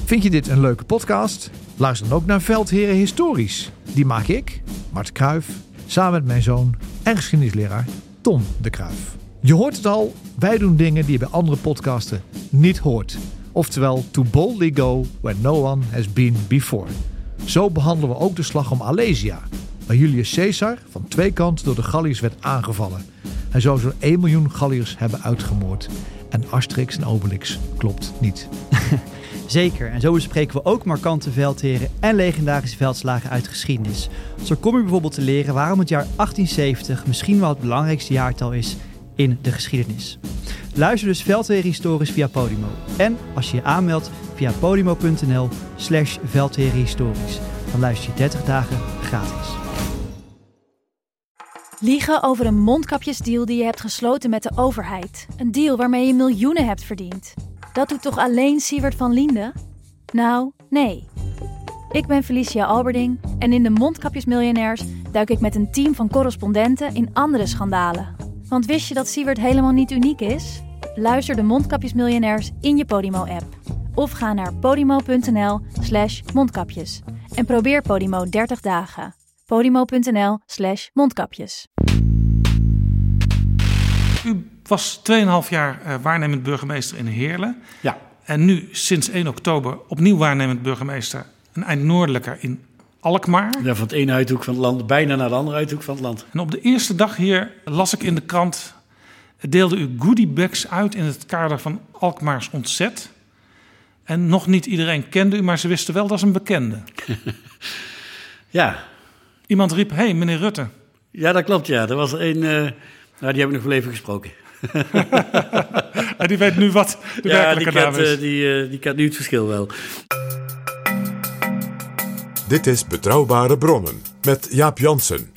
Vind je dit een leuke podcast? Luister dan ook naar Veldheren Historisch. Die maak ik, Mart Kruijf, samen met mijn zoon en geschiedenisleraar Tom de Kruijf. Je hoort het al, wij doen dingen die je bij andere podcasten niet hoort. Oftewel, to boldly go where no one has been before. Zo behandelen we ook de slag om Alesia, waar Julius Caesar van twee kanten door de Galliërs werd aangevallen. Hij zou zo'n 1 miljoen Galliërs hebben uitgemoord. En Asterix en Obelix klopt niet. Zeker, en zo bespreken we ook markante veldheren en legendarische veldslagen uit geschiedenis. Zo kom je bijvoorbeeld te leren waarom het jaar 1870 misschien wel het belangrijkste jaartal is in de geschiedenis. Luister dus Veldheren Historisch via Podimo. En als je je aanmeldt via podimo.nl/veldherenhistorisch. Dan luister je 30 dagen gratis. Liegen over een mondkapjesdeal die je hebt gesloten met de overheid. Een deal waarmee je miljoenen hebt verdiend. Dat doet toch alleen Siewert van Liende? Nou, nee. Ik ben Felicia Alberding en in de Mondkapjesmiljonairs duik ik met een team van correspondenten in andere schandalen. Want wist je dat Siewert helemaal niet uniek is? Luister de Mondkapjesmiljonairs in je Podimo-app. Of ga naar podimo.nl/mondkapjes. En probeer Podimo 30 dagen. podimo.nl/mondkapjes. U was 2,5 jaar waarnemend burgemeester in Heerlen. Ja. En nu sinds 1 oktober opnieuw waarnemend burgemeester een eind noordelijker in Alkmaar. Ja, van het ene uithoek van het land bijna naar de andere uithoek van het land. En op de eerste dag hier las ik in de krant, deelde u goodiebags uit in het kader van Alkmaars Ontzet. En nog niet iedereen kende u, maar ze wisten wel dat is een bekende. Ja. Iemand riep, hey, meneer Rutte. Ja, dat klopt, ja. Er was er een, die heb ik nog wel even gesproken. En die weet nu wat de werkelijke naam is. Die kent nu het verschil wel. Dit is Betrouwbare Bronnen met Jaap Jansen.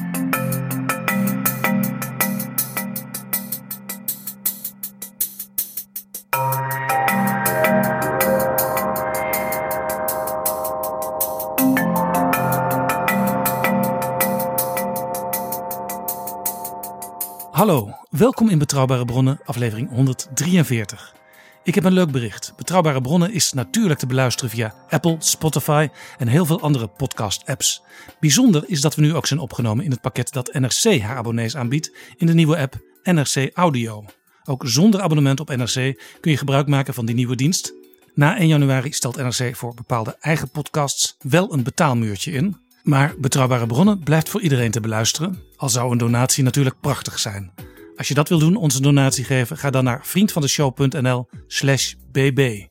Hallo, welkom in Betrouwbare Bronnen, aflevering 143. Ik heb een leuk bericht. Betrouwbare Bronnen is natuurlijk te beluisteren via Apple, Spotify en heel veel andere podcast-apps. Bijzonder is dat we nu ook zijn opgenomen in het pakket dat NRC haar abonnees aanbiedt in de nieuwe app NRC Audio. Ook zonder abonnement op NRC kun je gebruik maken van die nieuwe dienst. Na 1 januari stelt NRC voor bepaalde eigen podcasts wel een betaalmuurtje in. Maar Betrouwbare Bronnen blijft voor iedereen te beluisteren. Al zou een donatie natuurlijk prachtig zijn. Als je dat wil doen, ons een donatie geven, ga dan naar vriendvandeshow.nl/bb.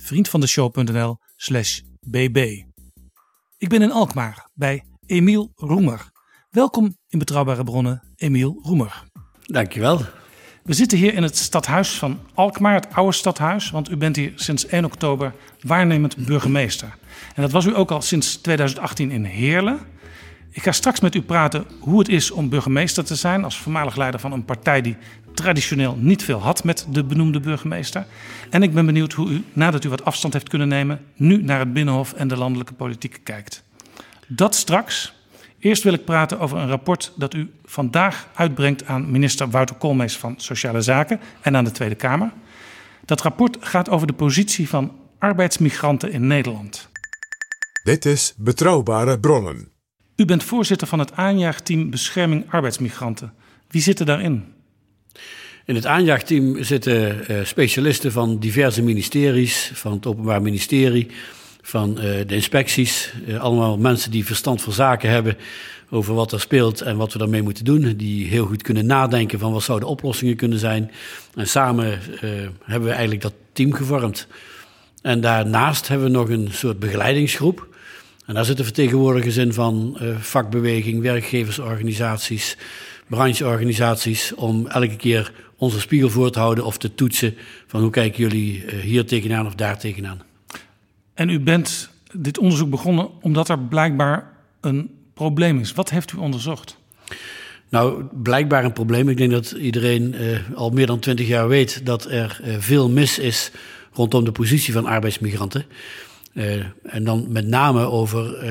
vriendvandeshow.nl/bb. Ik ben in Alkmaar bij Emiel Roemer. Welkom in Betrouwbare Bronnen, Emiel Roemer. Dankjewel. We zitten hier in het stadhuis van Alkmaar, het oude stadhuis, want u bent hier sinds 1 oktober waarnemend burgemeester. En dat was u ook al sinds 2018 in Heerlen. Ik ga straks met u praten hoe het is om burgemeester te zijn als voormalig leider van een partij die traditioneel niet veel had met de benoemde burgemeester. En ik ben benieuwd hoe u, nadat u wat afstand heeft kunnen nemen, nu naar het Binnenhof en de landelijke politiek kijkt. Dat straks. Eerst wil ik praten over een rapport dat u vandaag uitbrengt aan minister Wouter Koolmees van Sociale Zaken en aan de Tweede Kamer. Dat rapport gaat over de positie van arbeidsmigranten in Nederland. Dit is Betrouwbare Bronnen. U bent voorzitter van het aanjaagteam Bescherming Arbeidsmigranten. Wie zitten daarin? In het aanjaagteam zitten specialisten van diverse ministeries, van het Openbaar Ministerie, van de inspecties. Allemaal mensen die verstand van zaken hebben over wat er speelt en wat we daarmee moeten doen. Die heel goed kunnen nadenken van wat zouden oplossingen kunnen zijn. En samen hebben we eigenlijk dat team gevormd. En daarnaast hebben we nog een soort begeleidingsgroep. En daar zitten vertegenwoordigers in van vakbeweging, werkgeversorganisaties, brancheorganisaties, om elke keer onze spiegel voor te houden of te toetsen van hoe kijken jullie hier tegenaan of daar tegenaan. En u bent dit onderzoek begonnen omdat er blijkbaar een probleem is. Wat heeft u onderzocht? Nou, blijkbaar een probleem. Ik denk dat iedereen al meer dan 20 jaar weet dat er veel mis is rondom de positie van arbeidsmigranten. En dan met name over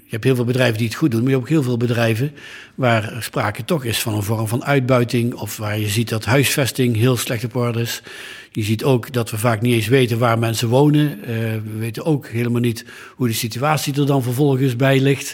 Je hebt heel veel bedrijven die het goed doen, maar je hebt ook heel veel bedrijven waar sprake toch is van een vorm van uitbuiting, of waar je ziet dat huisvesting heel slecht op orde is. Je ziet ook dat we vaak niet eens weten waar mensen wonen. We weten ook helemaal niet hoe de situatie er dan vervolgens bij ligt.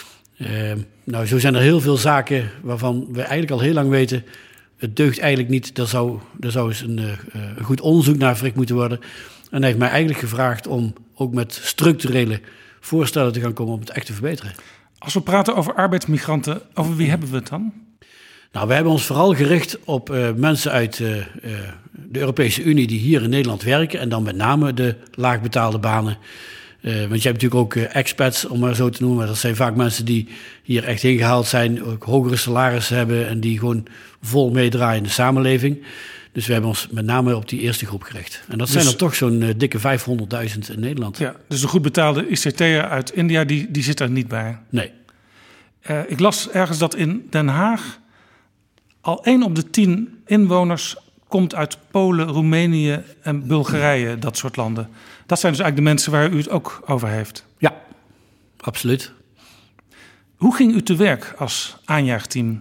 Nou, zo zijn er heel veel zaken waarvan we eigenlijk al heel lang weten, het deugt eigenlijk niet. Er zou eens een goed onderzoek naar verricht moeten worden. En hij heeft mij eigenlijk gevraagd om ook met structurele voorstellen te gaan komen om het echt te verbeteren. Als we praten over arbeidsmigranten, over wie hebben we het dan? Nou, we hebben ons vooral gericht op mensen uit de Europese Unie die hier in Nederland werken. En dan met name de laagbetaalde banen. Want je hebt natuurlijk ook expats, om maar zo te noemen. Dat zijn vaak mensen die hier echt ingehaald zijn, ook hogere salarissen hebben en die gewoon vol meedraaien in de samenleving. Dus we hebben ons met name op die eerste groep gericht. En dat zijn er toch zo'n dikke 500.000 in Nederland. Ja, dus de goed betaalde ICT'er uit India, die zit er niet bij. Nee. Ik las ergens dat in Den Haag al 1 op de 10 inwoners komt uit Polen, Roemenië en Bulgarije, dat soort landen. Dat zijn dus eigenlijk de mensen waar u het ook over heeft. Ja, absoluut. Hoe ging u te werk als aanjaagteam?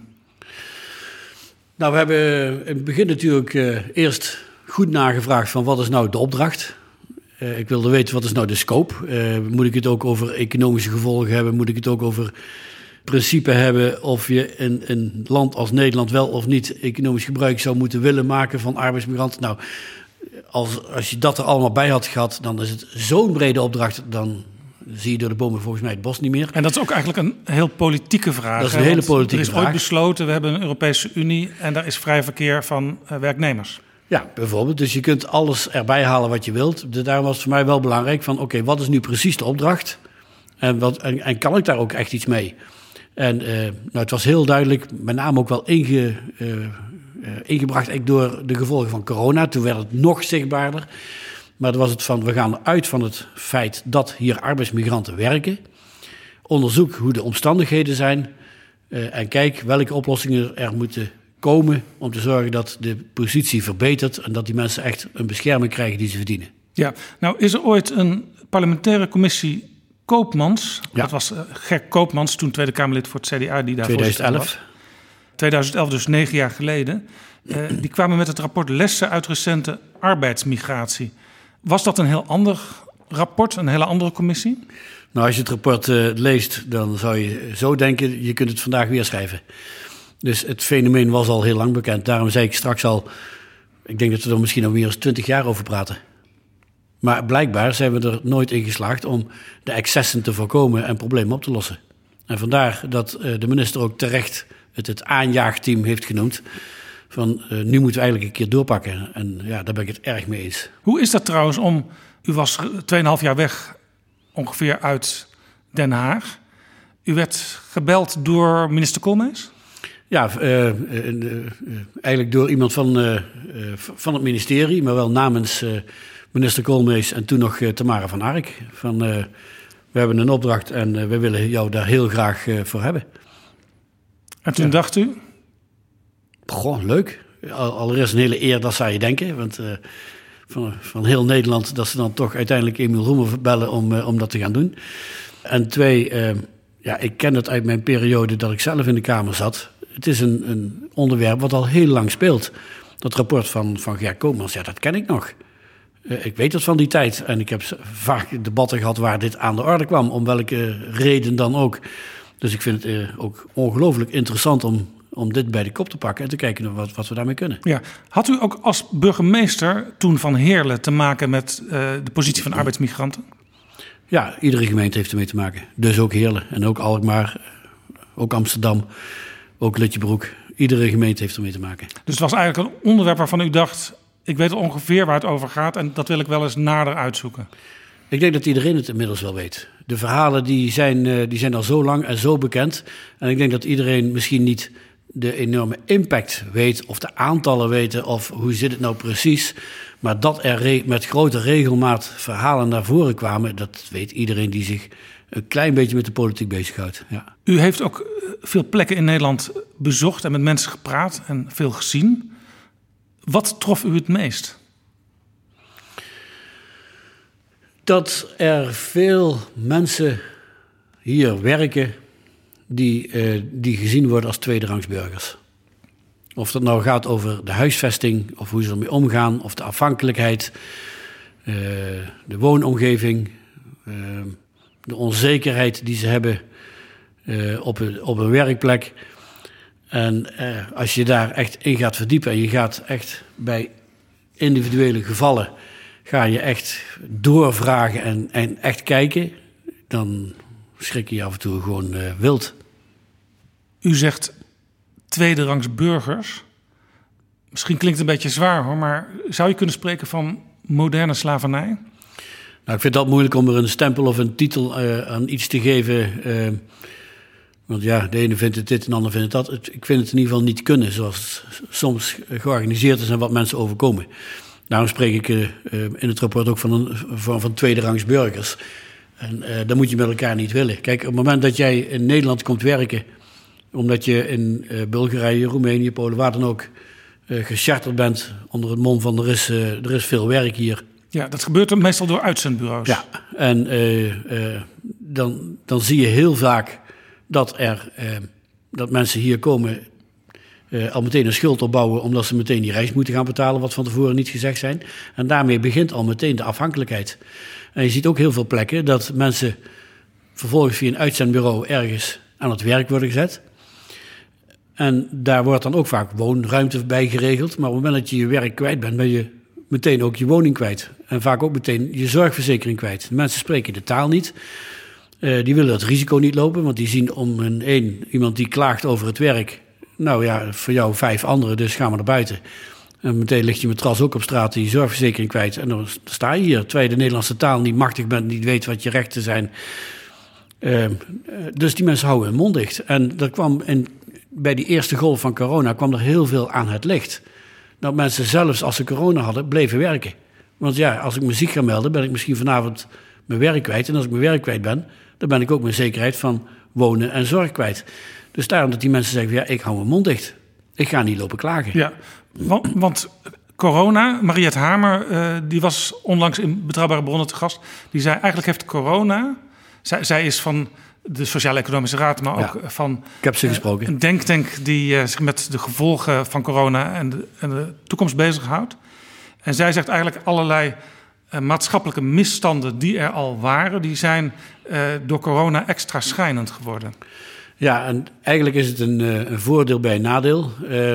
Nou, we hebben in het begin natuurlijk eerst goed nagevraagd van wat is nou de opdracht. Ik wilde weten wat is nou de scope. Moet ik het ook over economische gevolgen hebben? Moet ik het ook over principe hebben of je in een land als Nederland wel of niet economisch gebruik zou moeten willen maken van arbeidsmigranten? Nou, als je dat er allemaal bij had gehad, dan is het zo'n brede opdracht, dan zie je door de bomen volgens mij het bos niet meer. En dat is ook eigenlijk een heel politieke vraag. Dat is een hele politieke vraag. Er is vraag. ooit besloten, we hebben een Europese Unie en daar is vrij verkeer van werknemers. Ja, bijvoorbeeld. Dus je kunt alles erbij halen wat je wilt. Daarom was het voor mij wel belangrijk van oké, wat is nu precies de opdracht? En kan ik daar ook echt iets mee? En nou, het was heel duidelijk, met name ook wel ingebracht door de gevolgen van corona. Toen werd het nog zichtbaarder. Maar dan was het van, we gaan uit van het feit dat hier arbeidsmigranten werken. Onderzoek hoe de omstandigheden zijn. En kijk welke oplossingen er moeten komen om te zorgen dat de positie verbetert en dat die mensen echt een bescherming krijgen die ze verdienen. Ja, nou is er ooit een parlementaire commissie Koopmans. Ja. Dat was Ger Koopmans, toen Tweede Kamerlid voor het CDA, die daar 2011. 2011, dus 9 jaar geleden. Die kwamen met het rapport Lessen uit recente arbeidsmigratie. Was dat een heel ander rapport, een hele andere commissie? Nou, als je het rapport leest, dan zou je zo denken, je kunt het vandaag weer schrijven. Dus het fenomeen was al heel lang bekend. Daarom zei ik straks al, ik denk dat we er misschien al meer dan 20 jaar over praten. Maar blijkbaar zijn we er nooit in geslaagd om de excessen te voorkomen en problemen op te lossen. En vandaar dat de minister ook terecht het aanjaagteam heeft genoemd. Van nu moeten we eigenlijk een keer doorpakken. En ja, daar ben ik het erg mee eens. Hoe is dat trouwens u was 2,5 jaar weg ongeveer uit Den Haag. U werd gebeld door minister Koolmees? Ja, eigenlijk door iemand van het ministerie, maar wel namens minister Koolmees en toen nog Tamara van Ark. Van, we hebben een opdracht en we willen jou daar heel graag voor hebben. En toen dacht u? Goh, leuk. Allereerst een hele eer, dat zou je denken. Want van heel Nederland dat ze dan toch uiteindelijk Emiel Roemer bellen om dat te gaan doen. En 2, ik ken het uit mijn periode dat ik zelf in de Kamer zat. Het is een onderwerp wat al heel lang speelt. Dat rapport van Ger Koopmans, ja, dat ken ik nog. Ik weet het van die tijd. En ik heb vaak debatten gehad waar dit aan de orde kwam. Om welke reden dan ook. Dus ik vind het ook ongelooflijk interessant om dit bij de kop te pakken en te kijken wat we daarmee kunnen. Ja. Had u ook als burgemeester toen van Heerlen te maken met de positie van arbeidsmigranten? Ja, iedere gemeente heeft ermee te maken. Dus ook Heerlen en ook Alkmaar, ook Amsterdam, ook Lutjebroek. Iedere gemeente heeft ermee te maken. Dus het was eigenlijk een onderwerp waarvan u dacht, ik weet ongeveer waar het over gaat en dat wil ik wel eens nader uitzoeken. Ik denk dat iedereen het inmiddels wel weet. De verhalen die zijn al zo lang en zo bekend. En ik denk dat iedereen misschien niet de enorme impact weet of de aantallen weten of hoe zit het nou precies. Maar dat er met grote regelmaat verhalen naar voren kwamen, dat weet iedereen die zich een klein beetje met de politiek bezighoudt. Ja. U heeft ook veel plekken in Nederland bezocht en met mensen gepraat en veel gezien. Wat trof u het meest? Dat er veel mensen hier werken die gezien worden als tweederangs burgers. Of dat nou gaat over de huisvesting, of hoe ze ermee omgaan, of de afhankelijkheid, de woonomgeving, de onzekerheid die ze hebben op een werkplek. En als je daar echt in gaat verdiepen en je gaat echt bij individuele gevallen, ga je echt doorvragen en echt kijken, dan schrik je af en toe gewoon wild. U zegt tweederangs burgers. Misschien klinkt het een beetje zwaar hoor, maar zou je kunnen spreken van moderne slavernij? Nou, ik vind dat moeilijk om er een stempel of een titel aan iets te geven. Want ja, de ene vindt het dit en de ander vindt het dat. Ik vind het in ieder geval niet kunnen, zoals het soms georganiseerd is en wat mensen overkomen. Daarom spreek ik in het rapport ook van tweederangs burgers. En dat moet je met elkaar niet willen. Kijk, op het moment dat jij in Nederland komt werken, omdat je in Bulgarije, Roemenië, Polen, waar dan ook gecharterd bent onder het mom van er is veel werk hier. Ja, dat gebeurt dan meestal door uitzendbureaus. Ja, en dan zie je heel vaak dat mensen hier komen al meteen een schuld opbouwen omdat ze meteen die reis moeten gaan betalen, wat van tevoren niet gezegd zijn. En daarmee begint al meteen de afhankelijkheid. En je ziet ook heel veel plekken dat mensen vervolgens via een uitzendbureau ergens aan het werk worden gezet. En daar wordt dan ook vaak woonruimte bij geregeld. Maar op het moment dat je je werk kwijt bent, ben je meteen ook je woning kwijt. En vaak ook meteen je zorgverzekering kwijt. De mensen spreken de taal niet. Die willen dat risico niet lopen, want die zien om hen heen iemand die klaagt over het werk. Nou ja, voor jou 5 anderen, dus ga maar naar buiten. En meteen ligt je matras ook op straat en je zorgverzekering kwijt. En dan sta je hier, terwijl je de Nederlandse taal niet machtig bent, niet weet wat je rechten zijn. Dus die mensen houden hun mond dicht. En dat kwam bij die eerste golf van corona kwam er heel veel aan het licht. Dat mensen zelfs als ze corona hadden, bleven werken. Want ja, als ik me ziek ga melden, ben ik misschien vanavond mijn werk kwijt. En als ik mijn werk kwijt ben, dan ben ik ook mijn zekerheid van wonen en zorg kwijt. Dus daarom dat die mensen zeggen, ja, ik hou mijn mond dicht. Ik ga niet lopen klagen. Ja, want corona, Mariette Hamer, die was onlangs in Betrouwbare Bronnen te gast. Die zei, eigenlijk heeft corona... Zij is van de Sociaal-Economische Raad, maar ook van... Ik heb ze gesproken. Een denktank die zich met de gevolgen van corona en de toekomst bezighoudt. En zij zegt eigenlijk allerlei maatschappelijke misstanden die er al waren, die zijn door corona extra schijnend geworden. Ja, en eigenlijk is het een voordeel bij een nadeel.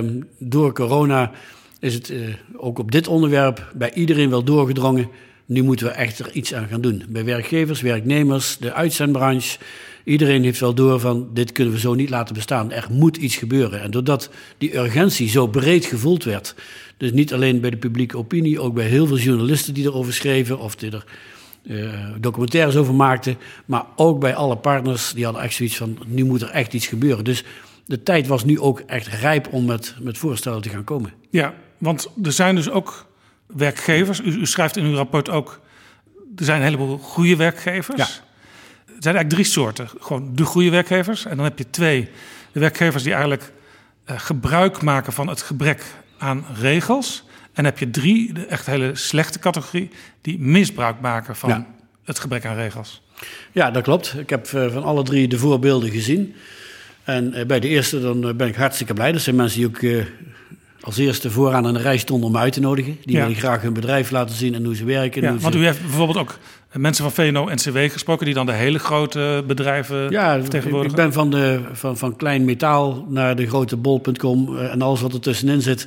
Door corona is het ook op dit onderwerp bij iedereen wel doorgedrongen. Nu moeten we echt er iets aan gaan doen. Bij werkgevers, werknemers, de uitzendbranche. Iedereen heeft wel door van, dit kunnen we zo niet laten bestaan. Er moet iets gebeuren. En doordat die urgentie zo breed gevoeld werd, dus niet alleen bij de publieke opinie, ook bij heel veel journalisten die erover schreven of die er documentaires over maakten, maar ook bij alle partners, die hadden echt zoiets van, nu moet er echt iets gebeuren. Dus de tijd was nu ook echt rijp om met voorstellen te gaan komen. Ja, want er zijn dus ook werkgevers. U schrijft in uw rapport ook, er zijn een heleboel goede werkgevers. Ja. Er zijn eigenlijk 3 soorten. Gewoon de goede werkgevers. En dan heb je 2, de werkgevers die eigenlijk gebruik maken van het gebrek aan regels. En heb je 3, de echt hele slechte categorie, die misbruik maken van het gebrek aan regels. Ja, dat klopt. Ik heb van alle 3 de voorbeelden gezien. En bij de eerste dan ben ik hartstikke blij. Dat zijn mensen die ook als eerste vooraan aan de rij stonden om me uit te nodigen. Die willen graag hun bedrijf laten zien en hoe ze werken. Ja, want u heeft bijvoorbeeld ook mensen van VNO-NCW gesproken die dan de hele grote bedrijven vertegenwoordigen. Ik ben van klein metaal naar de grote bol.com en alles wat er tussenin zit.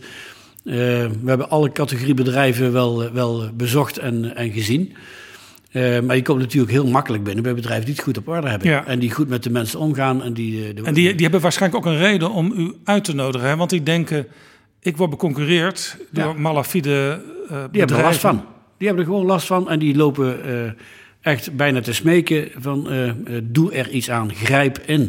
We hebben alle categorie bedrijven wel bezocht en gezien. Maar je komt natuurlijk heel makkelijk binnen bij bedrijven die het goed op orde hebben. Ja. En die goed met de mensen omgaan. En die hebben waarschijnlijk ook een reden om u uit te nodigen. Hè? Want die denken, ik word beconcurreerd door malafide bedrijven. Die hebben er last van. Die hebben er gewoon last van. En die lopen echt bijna te smeken van, doe er iets aan, grijp in.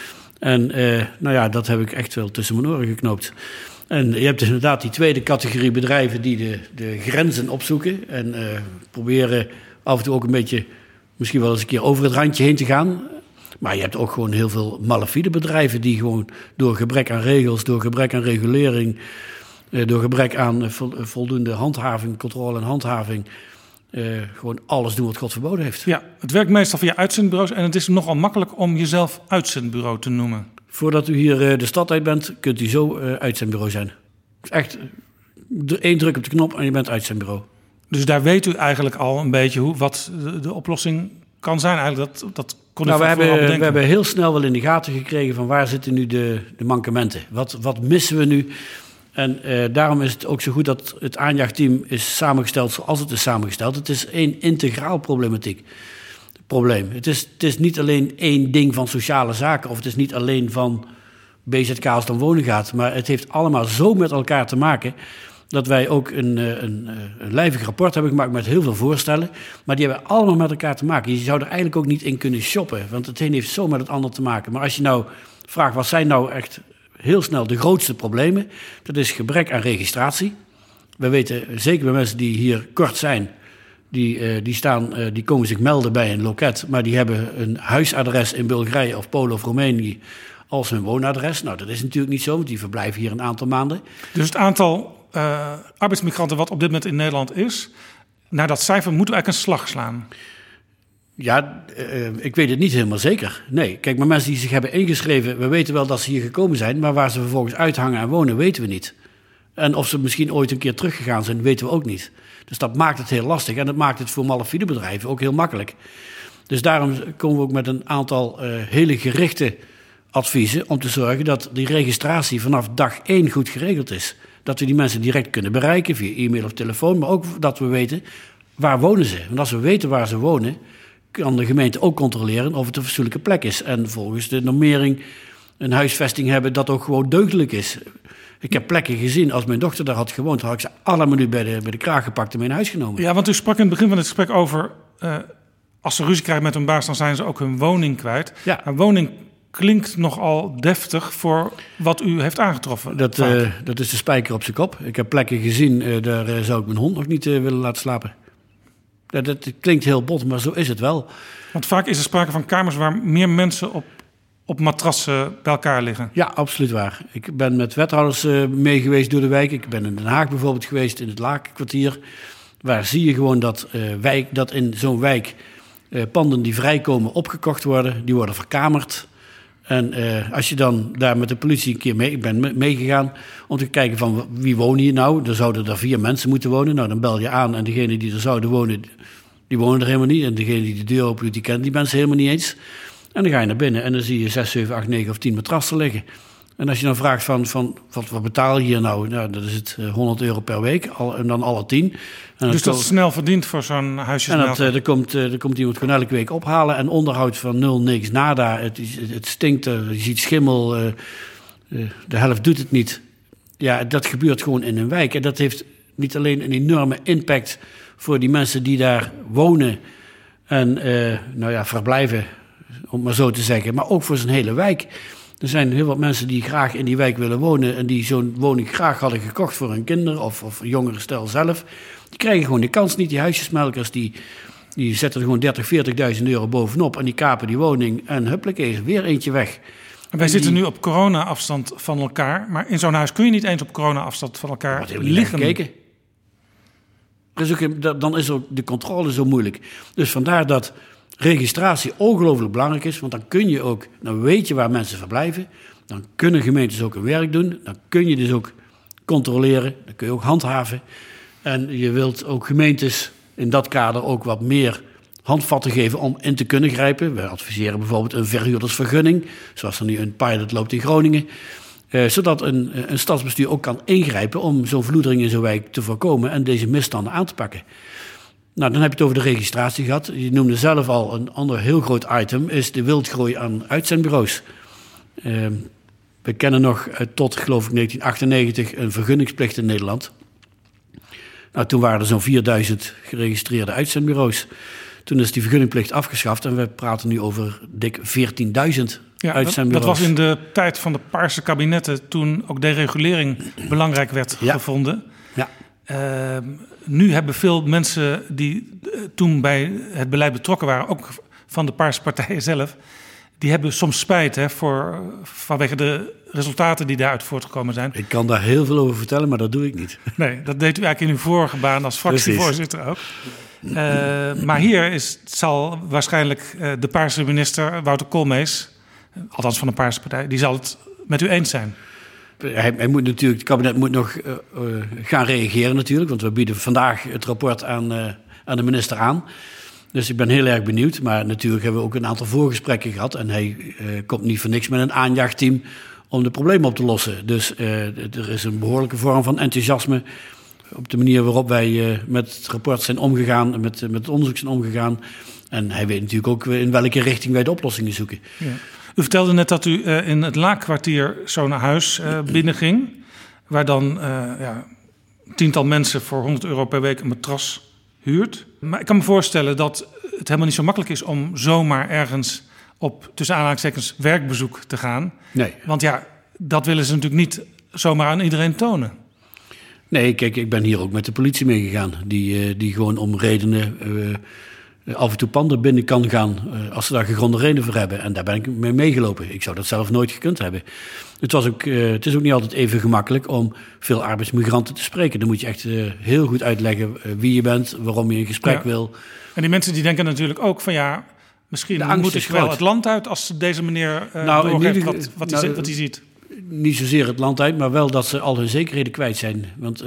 En dat heb ik echt wel tussen mijn oren geknoopt. En je hebt dus inderdaad die tweede categorie bedrijven die de grenzen opzoeken. En proberen af en toe ook een beetje, misschien wel eens een keer over het randje heen te gaan. Maar je hebt ook gewoon heel veel malafide bedrijven die gewoon door gebrek aan regels, door gebrek aan regulering, door gebrek aan voldoende handhaving, controle en handhaving, gewoon alles doen wat God verboden heeft. Ja, het werkt meestal via uitzendbureaus en het is nogal makkelijk om jezelf uitzendbureau te noemen. Voordat u hier de stad uit bent, kunt u zo uitzendbureau zijn. Echt 1 druk op de knop en je bent uitzendbureau. Dus daar weet u eigenlijk al een beetje wat de oplossing kan zijn. Eigenlijk dat kon u we bedenken. hebben heel snel wel in de gaten gekregen van waar zitten nu de mankementen. Wat missen we nu? En daarom is het ook zo goed dat het aanjaagteam is samengesteld zoals het is samengesteld. Het is 1 integraal probleem. Het is niet alleen 1 ding van sociale zaken of het is niet alleen van BZK als het om wonen gaat. Maar het heeft allemaal zo met elkaar te maken dat wij ook een lijvig rapport hebben gemaakt met heel veel voorstellen. Maar die hebben allemaal met elkaar te maken. Je zou er eigenlijk ook niet in kunnen shoppen, want het een heeft zo met het ander te maken. Maar als je nou vraagt, wat zijn nou echt heel snel de grootste problemen? Dat is gebrek aan registratie. We weten, zeker bij mensen die hier kort zijn, die komen zich melden bij een loket, maar die hebben een huisadres in Bulgarije of Polen of Roemenië als hun woonadres. Nou, dat is natuurlijk niet zo, want die verblijven hier een aantal maanden. Dus het aantal arbeidsmigranten wat op dit moment in Nederland is, naar dat cijfer moeten we eigenlijk een slag slaan. Ja, ik weet het niet helemaal zeker. Nee, kijk, maar mensen die zich hebben ingeschreven, we weten wel dat ze hier gekomen zijn, maar waar ze vervolgens uithangen en wonen, weten we niet. En of ze misschien ooit een keer teruggegaan zijn, weten we ook niet. Dus dat maakt het heel lastig en dat maakt het voor malafide bedrijven ook heel makkelijk. Dus daarom komen we ook met een aantal hele gerichte adviezen om te zorgen dat die registratie vanaf dag 1 goed geregeld is. Dat we die mensen direct kunnen bereiken via e-mail of telefoon, maar ook dat we weten waar wonen ze. Want als we weten waar ze wonen, kan de gemeente ook controleren of het een fatsoenlijke plek is. En volgens de normering een huisvesting hebben dat ook gewoon deugdelijk is. Ik heb plekken gezien, als mijn dochter daar had gewoond, had ik ze allemaal nu bij de kraag gepakt en mee naar huis genomen. Ja, want u sprak in het begin van het gesprek over, als ze ruzie krijgen met hun baas, dan zijn ze ook hun woning kwijt. Ja. Een woning klinkt nogal deftig voor wat u heeft aangetroffen. Dat is de spijker op zijn kop. Ik heb plekken gezien, daar zou ik mijn hond nog niet willen laten slapen. Dat klinkt heel bot, maar zo is het wel. Want vaak is er sprake van kamers waar meer mensen op matrassen bij elkaar liggen. Ja, absoluut waar. Ik ben met wethouders mee geweest door de wijk. Ik ben in Den Haag bijvoorbeeld geweest, in het Lakenkwartier. Waar zie je gewoon dat in zo'n wijk panden die vrijkomen opgekocht worden. Die worden verkamerd. En als je dan daar met de politie een keer ik ben meegegaan om te kijken van wie wonen hier nou. Er zouden er 4 mensen moeten wonen. Nou, dan bel je aan en degene die er zouden wonen, die wonen er helemaal niet. En degene die de deur open doet, die kent die mensen helemaal niet eens. En dan ga je naar binnen en dan zie je 6, 7, 8, 9 of 10 matrassen liggen. En als je dan vraagt van wat betaal je hier nou? Nou, dat is het €100 per week en dan alle 10. En dus dat is snel verdiend voor zo'n huisjesmelker. En er komt iemand gewoon elke week ophalen en onderhoud van 0, niks, nada. Het stinkt, je ziet schimmel, de helft doet het niet. Ja, dat gebeurt gewoon in een wijk. En dat heeft niet alleen een enorme impact voor die mensen die daar wonen en verblijven, om maar zo te zeggen, maar ook voor zijn hele wijk. Er zijn heel wat mensen die graag in die wijk willen wonen en die zo'n woning graag hadden gekocht voor hun kinderen of jongere stel zelf. Die krijgen gewoon de kans niet. Die huisjesmelkers die zetten er gewoon 30.000, 40.000 euro bovenop en die kapen die woning en huppakee, is weer eentje weg. En wij zitten nu op corona-afstand van elkaar, maar in zo'n huis kun je niet eens op corona-afstand van elkaar liggen. Gekeken. Dan is ook de controle zo moeilijk. Dus vandaar dat registratie ongelooflijk belangrijk is, want dan weet je waar mensen verblijven. Dan kunnen gemeentes ook hun werk doen. Dan kun je dus ook controleren. Dan kun je ook handhaven. En je wilt ook gemeentes in dat kader ook wat meer handvatten geven om in te kunnen grijpen. We adviseren bijvoorbeeld een verhuurdersvergunning, zoals er nu een pilot loopt in Groningen. Zodat een stadsbestuur ook kan ingrijpen om zo'n vloedering in zo'n wijk te voorkomen en deze misstanden aan te pakken. Nou, dan heb je het over de registratie gehad. Je noemde zelf al een ander heel groot item, is de wildgroei aan uitzendbureaus. We kennen nog tot, geloof ik, 1998 een vergunningsplicht in Nederland. Nou, toen waren er zo'n 4000 geregistreerde uitzendbureaus. Toen is die vergunningplicht afgeschaft en we praten nu over dik 14.000 uitzendbureaus. Dat was in de tijd van de Paarse kabinetten, toen ook deregulering belangrijk werd gevonden. Ja. Nu hebben veel mensen die toen bij het beleid betrokken waren, ook van de Paarse partijen zelf, die hebben soms spijt vanwege de resultaten die daaruit voortgekomen zijn. Ik kan daar heel veel over vertellen, maar dat doe ik niet. Nee, dat deed u eigenlijk in uw vorige baan als fractievoorzitter ook. Maar hier zal waarschijnlijk de Paarse minister Wouter Koolmees, althans van de Paarse partij, die zal het met u eens zijn. Hij moet natuurlijk, het kabinet moet nog gaan reageren natuurlijk, want we bieden vandaag het rapport aan de minister aan. Dus ik ben heel erg benieuwd. Maar natuurlijk hebben we ook een aantal voorgesprekken gehad. En hij komt niet voor niks met een aanjachtteam om de problemen op te lossen. Dus er is een behoorlijke vorm van enthousiasme op de manier waarop wij met het rapport zijn omgegaan, met het onderzoek zijn omgegaan. En hij weet natuurlijk ook in welke richting wij de oplossingen zoeken. Ja. U vertelde net dat u in het Laakkwartier zo'n huis binnenging, waar dan tiental mensen voor €100 per week een matras huurt. Maar ik kan me voorstellen dat het helemaal niet zo makkelijk is om zomaar ergens op, tussen aanhalingstekens, werkbezoek te gaan. Nee. Want ja, dat willen ze natuurlijk niet zomaar aan iedereen tonen. Nee, kijk, ik ben hier ook met de politie meegegaan. Die gewoon om redenen af en toe panden binnen kan gaan als ze daar gegronde redenen voor hebben. En daar ben ik mee meegelopen. Ik zou dat zelf nooit gekund hebben. Het is ook niet altijd even gemakkelijk om veel arbeidsmigranten te spreken. Dan moet je echt heel goed uitleggen wie je bent, waarom je een gesprek wil. En die mensen die denken natuurlijk ook van misschien moet ik wel het land uit als deze meneer doorgeeft wat hij ziet. Niet zozeer het land uit, maar wel dat ze al hun zekerheden kwijt zijn. Want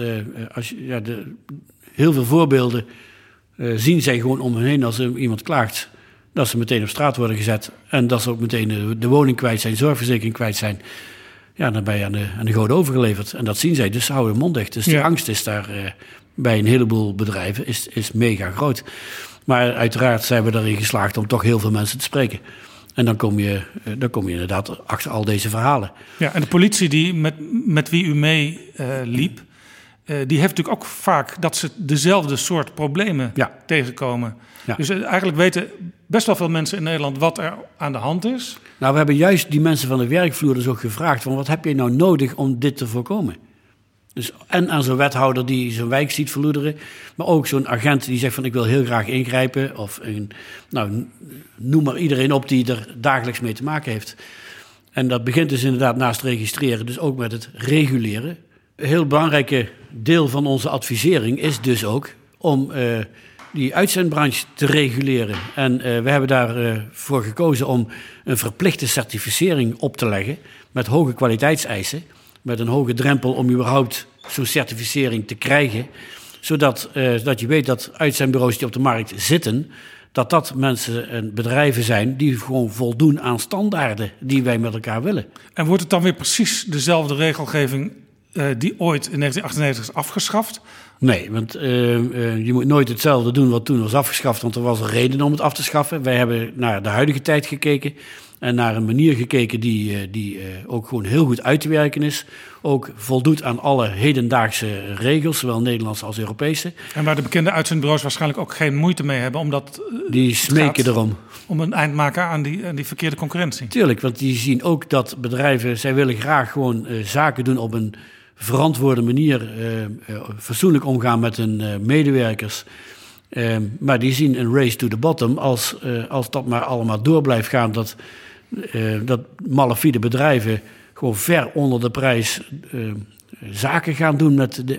heel veel voorbeelden zien zij gewoon om hen heen als iemand klaagt, dat ze meteen op straat worden gezet. En dat ze ook meteen de woning kwijt zijn, zorgverzekering kwijt zijn. Ja, dan ben je aan de goden overgeleverd. En dat zien zij, dus ze houden hun mond dicht. Dus die angst is daar bij een heleboel bedrijven is mega groot. Maar uiteraard zijn we erin geslaagd om toch heel veel mensen te spreken. En dan kom je inderdaad achter al deze verhalen. Ja, en de politie die met wie u meeliep, die heeft natuurlijk ook vaak dat ze dezelfde soort problemen tegenkomen. Ja. Dus eigenlijk weten best wel veel mensen in Nederland wat er aan de hand is. Nou, we hebben juist die mensen van de werkvloer dus ook gevraagd van wat heb je nou nodig om dit te voorkomen? Dus en aan zo'n wethouder die zo'n wijk ziet verloederen, maar ook zo'n agent die zegt van ik wil heel graag ingrijpen. Of noem maar iedereen op die er dagelijks mee te maken heeft. En dat begint dus inderdaad naast registreren, dus ook met het reguleren. Een heel belangrijke deel van onze advisering is dus ook om die uitzendbranche te reguleren. En we hebben daarvoor gekozen om een verplichte certificering op te leggen met hoge kwaliteitseisen, met een hoge drempel om überhaupt zo'n certificering te krijgen, zodat dat je weet dat uitzendbureaus die op de markt zitten, dat mensen en bedrijven zijn die gewoon voldoen aan standaarden die wij met elkaar willen. En wordt het dan weer precies dezelfde regelgeving die ooit in 1998 is afgeschaft? Nee, want je moet nooit hetzelfde doen wat toen was afgeschaft, want er was een reden om het af te schaffen. Wij hebben naar de huidige tijd gekeken en naar een manier gekeken die ook gewoon heel goed uit te werken is. Ook voldoet aan alle hedendaagse regels, zowel Nederlandse als Europese. En waar de bekende uitzendbureaus waarschijnlijk ook geen moeite mee hebben, omdat die smeken erom. Om een eind maken aan die verkeerde concurrentie. Tuurlijk, want die zien ook dat bedrijven, zij willen graag gewoon zaken doen op een verantwoorde manier, fatsoenlijk omgaan met hun medewerkers. Maar die zien een race to the bottom als dat maar allemaal door blijft gaan, dat malafide bedrijven gewoon ver onder de prijs zaken gaan doen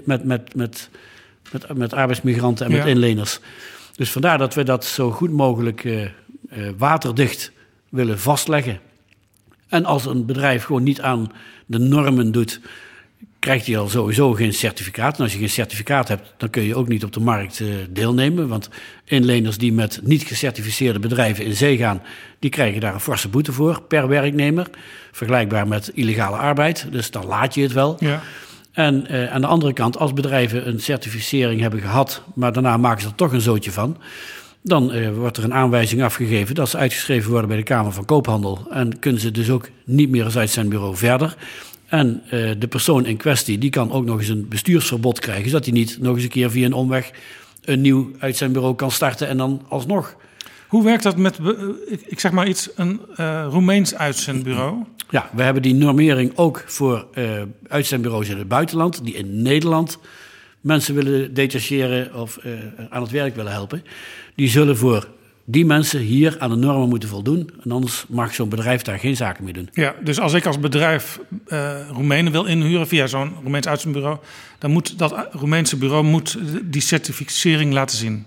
met arbeidsmigranten en met inleners. Dus vandaar dat we dat zo goed mogelijk waterdicht willen vastleggen. En als een bedrijf gewoon niet aan de normen doet, krijgt hij al sowieso geen certificaat. En als je geen certificaat hebt, dan kun je ook niet op de markt deelnemen. Want inleners die met niet gecertificeerde bedrijven in zee gaan, die krijgen daar een forse boete voor per werknemer. Vergelijkbaar met illegale arbeid. Dus dan laat je het wel. Ja. En aan de andere kant, als bedrijven een certificering hebben gehad, maar daarna maken ze er toch een zootje van, dan wordt er een aanwijzing afgegeven dat ze uitgeschreven worden bij de Kamer van Koophandel. En kunnen ze dus ook niet meer als uitzendbureau verder. En de persoon in kwestie die kan ook nog eens een bestuursverbod krijgen, zodat hij niet nog eens een keer via een omweg een nieuw uitzendbureau kan starten en dan alsnog. Hoe werkt dat met, ik zeg maar iets, een Roemeens uitzendbureau? Ja, we hebben die normering ook voor uitzendbureaus in het buitenland, die in Nederland mensen willen detacheren of aan het werk willen helpen. Die zullen voor die mensen hier aan de normen moeten voldoen. En anders mag zo'n bedrijf daar geen zaken mee doen. Ja, dus als ik als bedrijf Roemenen wil inhuren via zo'n Roemeens uitzendbureau, dan moet dat Roemeense bureau die certificering laten zien.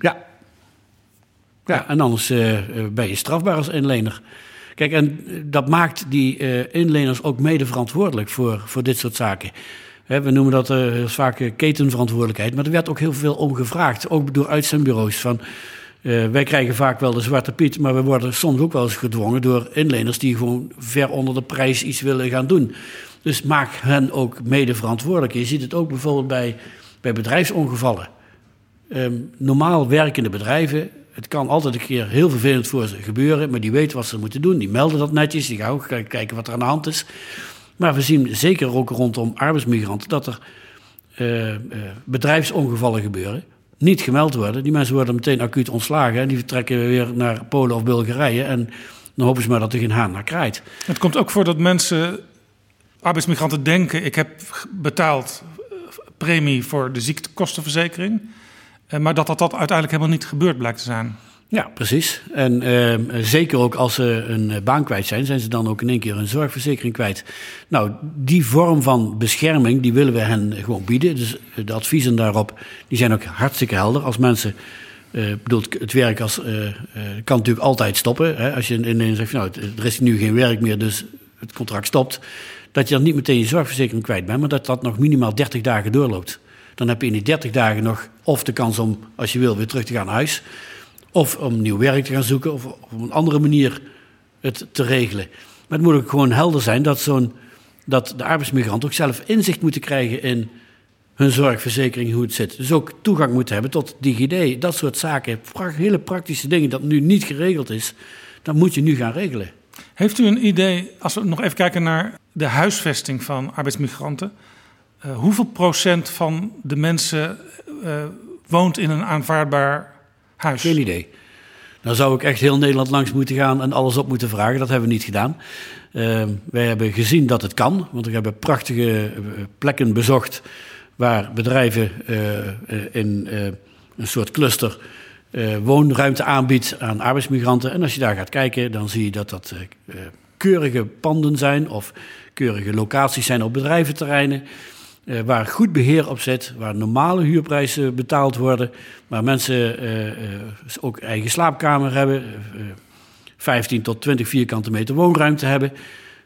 Ja, en anders ben je strafbaar als inlener. Kijk, en dat maakt die inleners ook mede verantwoordelijk voor dit soort zaken. We noemen dat heel vaak ketenverantwoordelijkheid, maar er werd ook heel veel om gevraagd, ook door uitzendbureaus. Van, wij krijgen vaak wel de zwarte piet, maar we worden soms ook wel eens gedwongen door inleners die gewoon ver onder de prijs iets willen gaan doen. Dus maak hen ook mede verantwoordelijk. Je ziet het ook bijvoorbeeld bij bedrijfsongevallen. Normaal werkende bedrijven, het kan altijd een keer heel vervelend voor ze gebeuren, maar die weten wat ze moeten doen. Die melden dat netjes, die gaan ook kijken wat er aan de hand is. Maar we zien zeker ook rondom arbeidsmigranten dat er bedrijfsongevallen gebeuren. Niet gemeld worden. Die mensen worden meteen acuut ontslagen en die vertrekken weer naar Polen of Bulgarije. En dan hopen ze maar dat er geen haan naar kraait. Het komt ook voor dat mensen, arbeidsmigranten, denken: ik heb betaald premie voor de ziektekostenverzekering. Maar dat uiteindelijk helemaal niet gebeurd blijkt te zijn. Ja, precies. En zeker ook als ze een baan kwijt zijn ze dan ook in één keer hun zorgverzekering kwijt. Nou, die vorm van bescherming, die willen we hen gewoon bieden. Dus de adviezen daarop, die zijn ook hartstikke helder. Als mensen, het werk kan natuurlijk altijd stoppen. Hè? Als je ineens zegt, nou, er is nu geen werk meer, dus het contract stopt. Dat je dan niet meteen je zorgverzekering kwijt bent, maar dat nog minimaal 30 dagen doorloopt. Dan heb je in die 30 dagen nog of de kans om, als je wil, weer terug te gaan naar huis. Of om nieuw werk te gaan zoeken, of op een andere manier het te regelen. Maar het moet ook gewoon helder zijn dat de arbeidsmigranten ook zelf inzicht moeten krijgen in hun zorgverzekering, hoe het zit. Dus ook toegang moeten hebben tot DigiD. Dat soort zaken, hele praktische dingen dat nu niet geregeld is, dat moet je nu gaan regelen. Heeft u een idee, als we nog even kijken naar de huisvesting van arbeidsmigranten, hoeveel procent van de mensen woont in een aanvaardbaar huis? Geen idee. Dan zou ik echt heel Nederland langs moeten gaan en alles op moeten vragen. Dat hebben we niet gedaan. Wij hebben gezien dat het kan, want we hebben prachtige plekken bezocht waar bedrijven in een soort cluster woonruimte aanbiedt aan arbeidsmigranten. En als je daar gaat kijken, dan zie je dat keurige panden zijn of keurige locaties zijn op bedrijventerreinen. Waar goed beheer op zit, waar normale huurprijzen betaald worden, waar mensen ook eigen slaapkamer hebben, 15 tot 20 vierkante meter woonruimte hebben,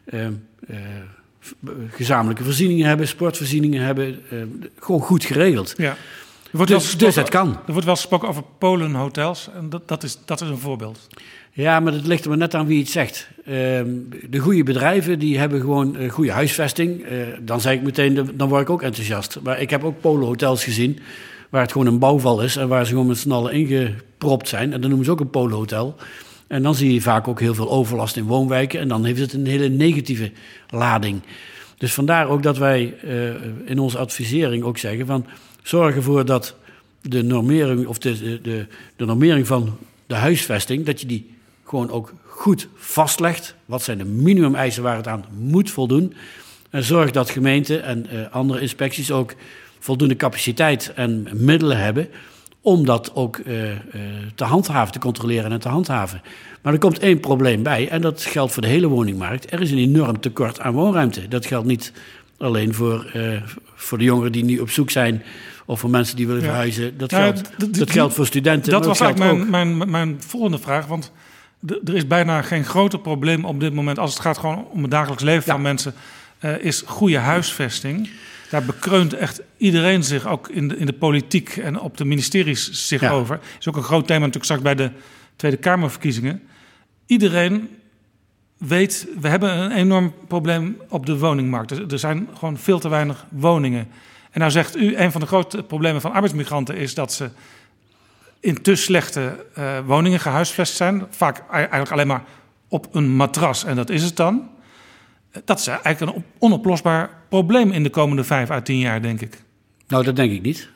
gezamenlijke voorzieningen hebben, sportvoorzieningen hebben, gewoon goed geregeld. Ja. Dus het kan. Er wordt wel gesproken over Polenhotels en dat is een voorbeeld. Ja, maar het ligt er maar net aan wie het zegt. De goede bedrijven die hebben gewoon goede huisvesting. Dan zeg ik meteen, dan word ik ook enthousiast. Maar ik heb ook polenhotels gezien waar het gewoon een bouwval is en waar ze gewoon met z'n allen ingepropt zijn. En dan noemen ze ook een polenhotel. En dan zie je vaak ook heel veel overlast in woonwijken en dan heeft het een hele negatieve lading. Dus vandaar ook dat wij in onze advisering ook zeggen van zorg ervoor dat de normering of de normering van de huisvesting, dat je die gewoon ook goed vastlegt. Wat zijn de minimumeisen waar het aan moet voldoen? En zorg dat gemeenten en andere inspecties ook voldoende capaciteit en middelen hebben om dat ook te handhaven, te controleren en te handhaven. Maar er komt één probleem bij en dat geldt voor de hele woningmarkt. Er is een enorm tekort aan woonruimte. Dat geldt niet alleen voor de jongeren die nu op zoek zijn of voor mensen die willen verhuizen. Dat geldt voor studenten. Dat was eigenlijk mijn volgende vraag, want er is bijna geen groter probleem op dit moment als het gaat gewoon om het dagelijks leven van mensen, is goede huisvesting. Daar bekreunt echt iedereen zich, ook in de politiek en op de ministeries zich over. Dat is ook een groot thema natuurlijk straks bij de Tweede Kamerverkiezingen. Iedereen weet, we hebben een enorm probleem op de woningmarkt. Er zijn gewoon veel te weinig woningen. En nou zegt u, een van de grote problemen van arbeidsmigranten is dat ze in te slechte woningen gehuisvest zijn. Vaak eigenlijk alleen maar op een matras en dat is het dan. Dat is eigenlijk een onoplosbaar probleem in de komende 5 à 10 jaar, denk ik. Nou, dat denk ik niet.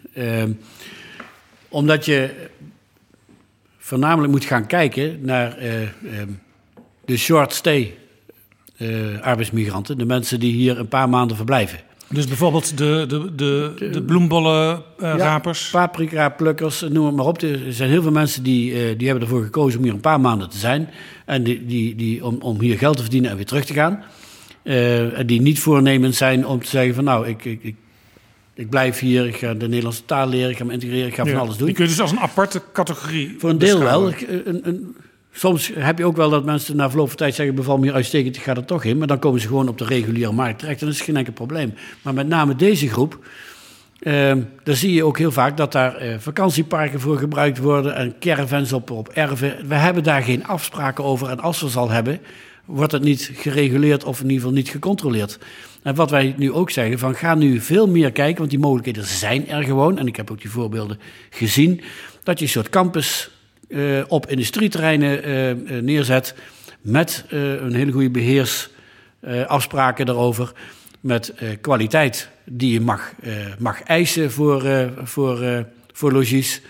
Omdat je voornamelijk moet gaan kijken naar de short stay arbeidsmigranten. De mensen die hier een paar maanden verblijven. Dus bijvoorbeeld de bloembollenrapers. Paprika-plukkers, noem het maar op. Er zijn heel veel mensen die hebben ervoor gekozen om hier een paar maanden te zijn. En om hier geld te verdienen en weer terug te gaan. En die niet voornemens zijn om te zeggen van nou, ik blijf hier, ik ga de Nederlandse taal leren, ik ga me integreren, ik ga van alles doen. Die kun je dus als een aparte categorie voor een deel wel. Soms heb je ook wel dat mensen na verloop van tijd zeggen, beval me hier uitstekend, ik ga er toch in. Maar dan komen ze gewoon op de reguliere markt terecht en dat is geen enkel probleem. Maar met name deze groep, daar zie je ook heel vaak dat daar vakantieparken voor gebruikt worden en caravans op erven. We hebben daar geen afspraken over en als we ze al hebben, wordt het niet gereguleerd of in ieder geval niet gecontroleerd. En wat wij nu ook zeggen, van ga nu veel meer kijken, want die mogelijkheden zijn er gewoon. En ik heb ook die voorbeelden gezien, dat je een soort campus op industrieterreinen neerzet met een hele goede beheersafspraken daarover, met kwaliteit die je mag eisen voor logies.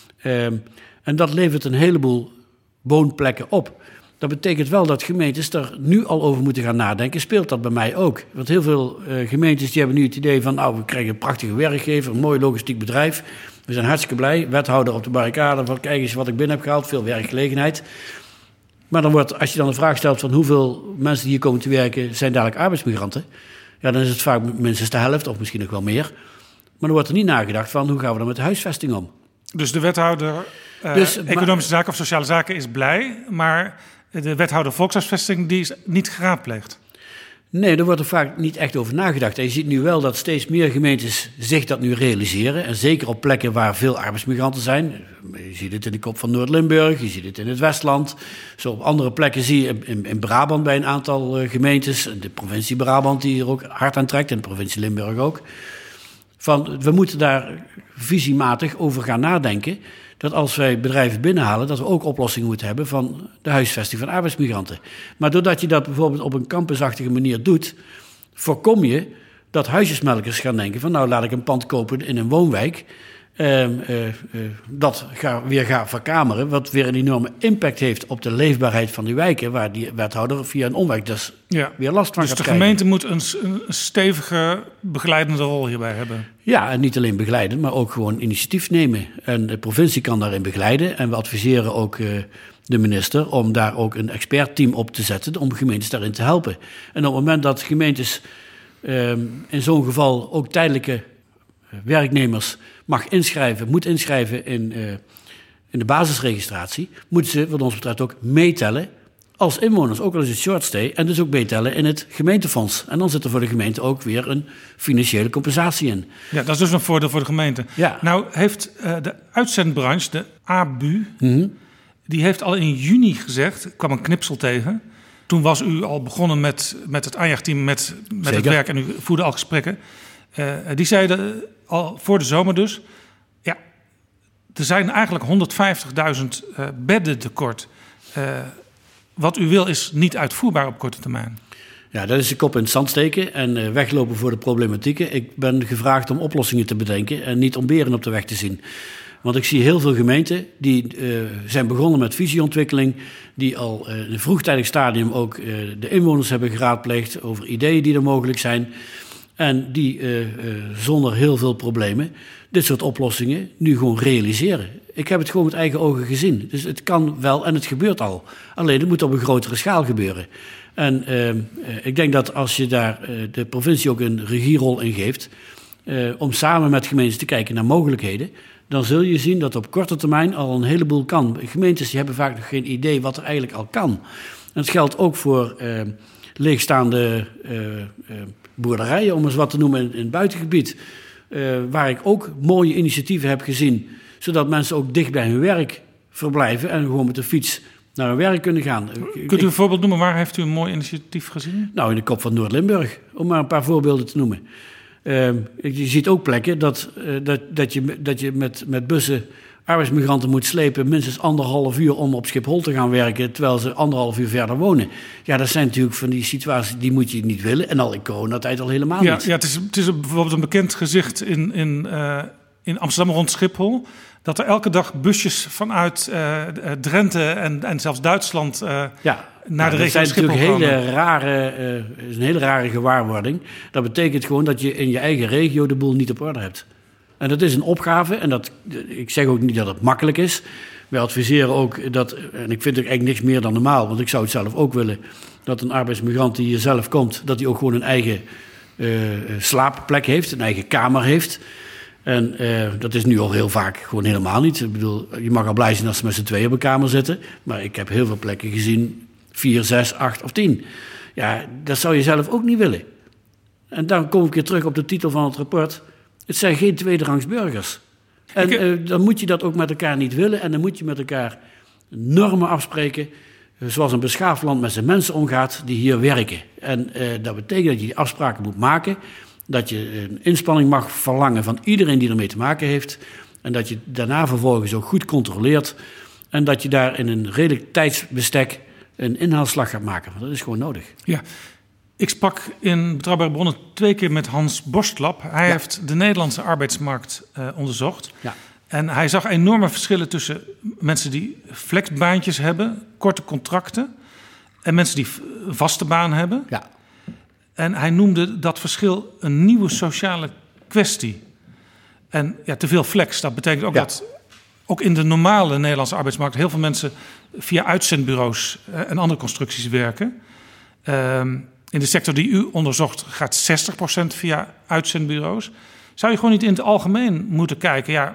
En dat levert een heleboel woonplekken op. Dat betekent wel dat gemeentes er nu al over moeten gaan nadenken. Speelt dat bij mij ook? Want heel veel gemeentes die hebben nu het idee van, nou, we krijgen een prachtige werkgever, een mooi logistiek bedrijf. We zijn hartstikke blij. Wethouder op de barricade, van kijk eens wat ik binnen heb gehaald, veel werkgelegenheid. Maar dan als je dan de vraag stelt van hoeveel mensen die hier komen te werken zijn dadelijk arbeidsmigranten, ja, dan is het vaak minstens de helft of misschien nog wel meer. Maar dan wordt er niet nagedacht van hoe gaan we dan met de huisvesting om. Dus de wethouder Economische Zaken of Sociale Zaken is blij, maar de wethouder Volkshuisvesting die is niet geraadpleegd. Nee, daar wordt er vaak niet echt over nagedacht. En je ziet nu wel dat steeds meer gemeentes zich dat nu realiseren. En zeker op plekken waar veel arbeidsmigranten zijn. Je ziet het in de kop van Noord-Limburg, je ziet het in het Westland. Zo op andere plekken zie je in Brabant bij een aantal gemeentes. De provincie Brabant die er ook hard aan trekt en de provincie Limburg ook. We moeten daar visiematig over gaan nadenken. Dat als wij bedrijven binnenhalen, dat we ook oplossingen moeten hebben van de huisvesting van arbeidsmigranten. Maar doordat je dat bijvoorbeeld op een campusachtige manier doet, voorkom je dat huisjesmelkers gaan denken van nou laat ik een pand kopen in een woonwijk. Dat weer ga verkameren, wat weer een enorme impact heeft op de leefbaarheid van die wijken, waar die wethouder via een omweg dus weer last van gaat krijgen. Dus de gemeente moet een stevige begeleidende rol hierbij hebben? Ja, en niet alleen begeleiden, maar ook gewoon initiatief nemen. En de provincie kan daarin begeleiden en we adviseren ook de minister om daar ook een expertteam op te zetten om gemeentes daarin te helpen. En op het moment dat gemeentes in zo'n geval ook tijdelijke werknemers moet inschrijven in de basisregistratie, moeten ze wat ons betreft ook meetellen als inwoners, ook al is het short stay, en dus ook meetellen in het gemeentefonds. En dan zit er voor de gemeente ook weer een financiële compensatie in. Ja, dat is dus een voordeel voor de gemeente. Ja. Nou heeft de uitzendbranche, de ABU, die heeft al in juni gezegd, ik kwam een knipsel tegen. Toen was u al begonnen met het aanjaagteam, met het werk en u voerde al gesprekken. Die zeiden al voor de zomer dus, ja, er zijn eigenlijk 150.000 bedden tekort. Wat u wil is niet uitvoerbaar op korte termijn. Ja, dat is de kop in het zand steken en weglopen voor de problematieken. Ik ben gevraagd om oplossingen te bedenken en niet om beren op de weg te zien. Want ik zie heel veel gemeenten die zijn begonnen met visieontwikkeling, die al in een vroegtijdig stadium ook de inwoners hebben geraadpleegd over ideeën die er mogelijk zijn. En die zonder heel veel problemen dit soort oplossingen nu gewoon realiseren. Ik heb het gewoon met eigen ogen gezien. Dus het kan wel en het gebeurt al. Alleen het moet op een grotere schaal gebeuren. En ik denk dat als je daar de provincie ook een regierol in geeft, om samen met gemeentes te kijken naar mogelijkheden, dan zul je zien dat op korte termijn al een heleboel kan. Gemeentes die hebben vaak nog geen idee wat er eigenlijk al kan. En het geldt ook voor leegstaande boerderijen, om eens wat te noemen, in het buitengebied. Waar ik ook mooie initiatieven heb gezien, zodat mensen ook dicht bij hun werk verblijven en gewoon met de fiets naar hun werk kunnen gaan. Kunt u een voorbeeld noemen? Waar heeft u een mooi initiatief gezien? Nou, in de kop van Noord-Limburg, om maar een paar voorbeelden te noemen. Je ziet ook plekken dat je met bussen arbeidsmigranten moet slepen minstens 1,5 uur om op Schiphol te gaan werken, terwijl ze 1,5 uur verder wonen. Ja, dat zijn natuurlijk van die situaties die moet je niet willen. En al in coronatijd al helemaal niet. Ja, het is bijvoorbeeld een bekend gezicht in Amsterdam rond Schiphol, dat er elke dag busjes vanuit Drenthe en zelfs Duitsland naar de regio zijn Schiphol natuurlijk is een hele rare gewaarwording. Dat betekent gewoon dat je in je eigen regio de boel niet op orde hebt. En dat is een opgave. En ik zeg ook niet dat het makkelijk is. Wij adviseren ook dat, en ik vind het eigenlijk niks meer dan normaal, want ik zou het zelf ook willen, dat een arbeidsmigrant die hier zelf komt, dat hij ook gewoon een eigen slaapplek heeft, een eigen kamer heeft. En dat is nu al heel vaak gewoon helemaal niet. Ik bedoel, je mag al blij zijn als ze met z'n tweeën op een kamer zitten. Maar ik heb heel veel plekken gezien, 4, 6, 8 of 10. Ja, dat zou je zelf ook niet willen. En dan kom ik weer terug op de titel van het rapport. Het zijn geen tweederangs burgers. En dan moet je dat ook met elkaar niet willen. En dan moet je met elkaar normen afspreken, zoals een beschaafd land met zijn mensen omgaat die hier werken. En dat betekent dat je die afspraken moet maken, dat je een inspanning mag verlangen van iedereen die ermee te maken heeft, en dat je daarna vervolgens ook goed controleert en dat je daar in een redelijk tijdsbestek een inhaalslag gaat maken. Want dat is gewoon nodig. Ja. Ik sprak in Betrouwbare Bronnen 2 keer met Hans Borstlap. Hij heeft de Nederlandse arbeidsmarkt onderzocht. Ja. En hij zag enorme verschillen tussen mensen die flexbaantjes hebben, korte contracten, en mensen die vaste baan hebben. Ja. En hij noemde dat verschil een nieuwe sociale kwestie. En ja, te veel flex, dat betekent ook dat ook in de normale Nederlandse arbeidsmarkt heel veel mensen via uitzendbureaus en andere constructies werken. In de sector die u onderzocht gaat 60% via uitzendbureaus. Zou je gewoon niet in het algemeen moeten kijken, ja,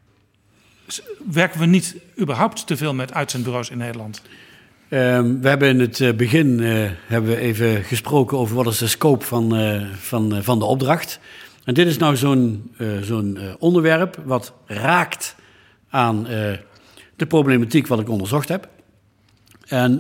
werken we niet überhaupt te veel met uitzendbureaus in Nederland? We hebben in het begin hebben we even gesproken over wat is de scope van de opdracht. En dit is nou zo'n onderwerp wat raakt aan de problematiek wat ik onderzocht heb. En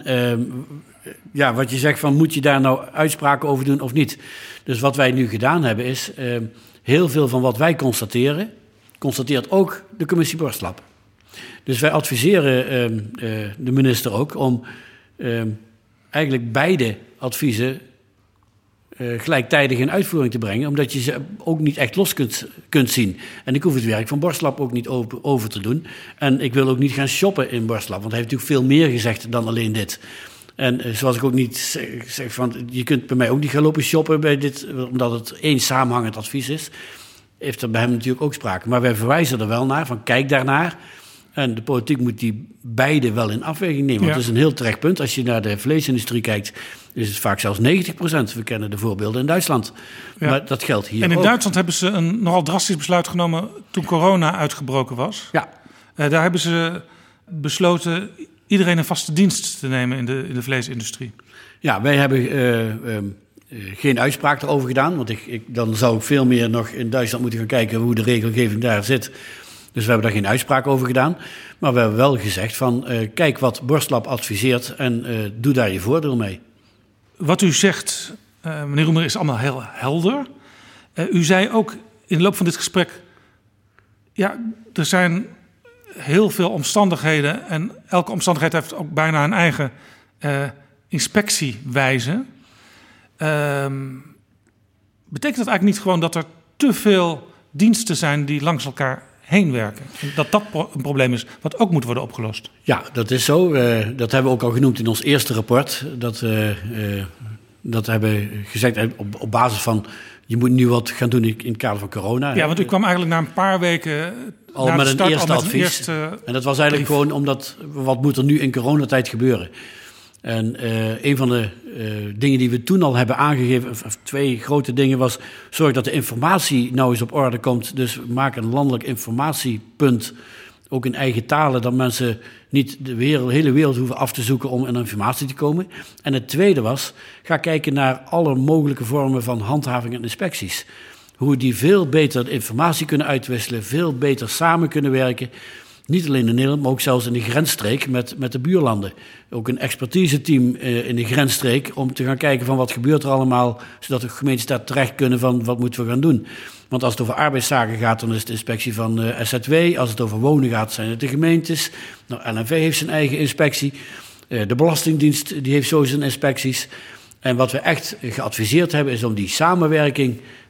wat je zegt van moet je daar nou uitspraken over doen of niet. Dus wat wij nu gedaan hebben is heel veel van wat wij constateert ook de commissie Borstlap. Dus wij adviseren de minister ook om eigenlijk beide adviezen gelijktijdig in uitvoering te brengen, omdat je ze ook niet echt los kunt zien. En ik hoef het werk van Borstlap ook niet over te doen. En ik wil ook niet gaan shoppen in Borstlap, want hij heeft natuurlijk veel meer gezegd dan alleen dit. En zoals ik ook niet zeg van, je kunt bij mij ook niet gaan lopen shoppen bij dit, omdat het één samenhangend advies is, heeft er bij hem natuurlijk ook sprake. Maar wij verwijzen er wel naar, van kijk daarnaar. En de politiek moet die beide wel in afweging nemen. Want dat is een heel terecht punt. Als je naar de vleesindustrie kijkt, is het vaak zelfs 90%. We kennen de voorbeelden in Duitsland. Ja. Maar dat geldt hier ook. En in Duitsland hebben ze een nogal drastisch besluit genomen toen corona uitgebroken was. Ja. Daar hebben ze besloten iedereen een vaste dienst te nemen in de vleesindustrie. Ja, wij hebben geen uitspraak erover gedaan. Want dan zou ik veel meer nog in Duitsland moeten gaan kijken hoe de regelgeving daar zit. Dus we hebben daar geen uitspraak over gedaan. Maar we hebben wel gezegd van kijk wat Borstlap adviseert en doe daar je voordeel mee. Wat u zegt, meneer Roemer, is allemaal heel helder. U zei ook in de loop van dit gesprek, ja, er zijn heel veel omstandigheden en elke omstandigheid heeft ook bijna een eigen inspectiewijze. Betekent dat eigenlijk niet gewoon dat er te veel diensten zijn die langs elkaar heen werken? Dat een probleem is wat ook moet worden opgelost? Ja, dat is zo. Dat hebben we ook al genoemd in ons eerste rapport. Dat hebben we gezegd op basis van, je moet nu wat gaan doen in het kader van corona. Ja, want u kwam eigenlijk na een paar weken al met een eerste advies. En dat was eigenlijk gewoon omdat, wat moet er nu in coronatijd gebeuren? En een van de dingen die we toen al hebben aangegeven, of 2 grote dingen, was zorg dat de informatie nou eens op orde komt. Dus maak een landelijk informatiepunt, ook in eigen talen, dat mensen niet de hele wereld hoeven af te zoeken om aan informatie te komen. En het tweede was, ga kijken naar alle mogelijke vormen van handhaving en inspecties. Hoe die veel beter informatie kunnen uitwisselen, veel beter samen kunnen werken. Niet alleen in Nederland, maar ook zelfs in de grensstreek met de buurlanden. Ook een expertise-team in de grensstreek om te gaan kijken van wat gebeurt er allemaal, zodat de gemeentes daar terecht kunnen van wat moeten we gaan doen. Want als het over arbeidszaken gaat, dan is het de inspectie van SZW. Als het over wonen gaat, zijn het de gemeentes. Nou, LNV heeft zijn eigen inspectie. De Belastingdienst die heeft zo zijn inspecties. En wat we echt geadviseerd hebben, is om die samenwerking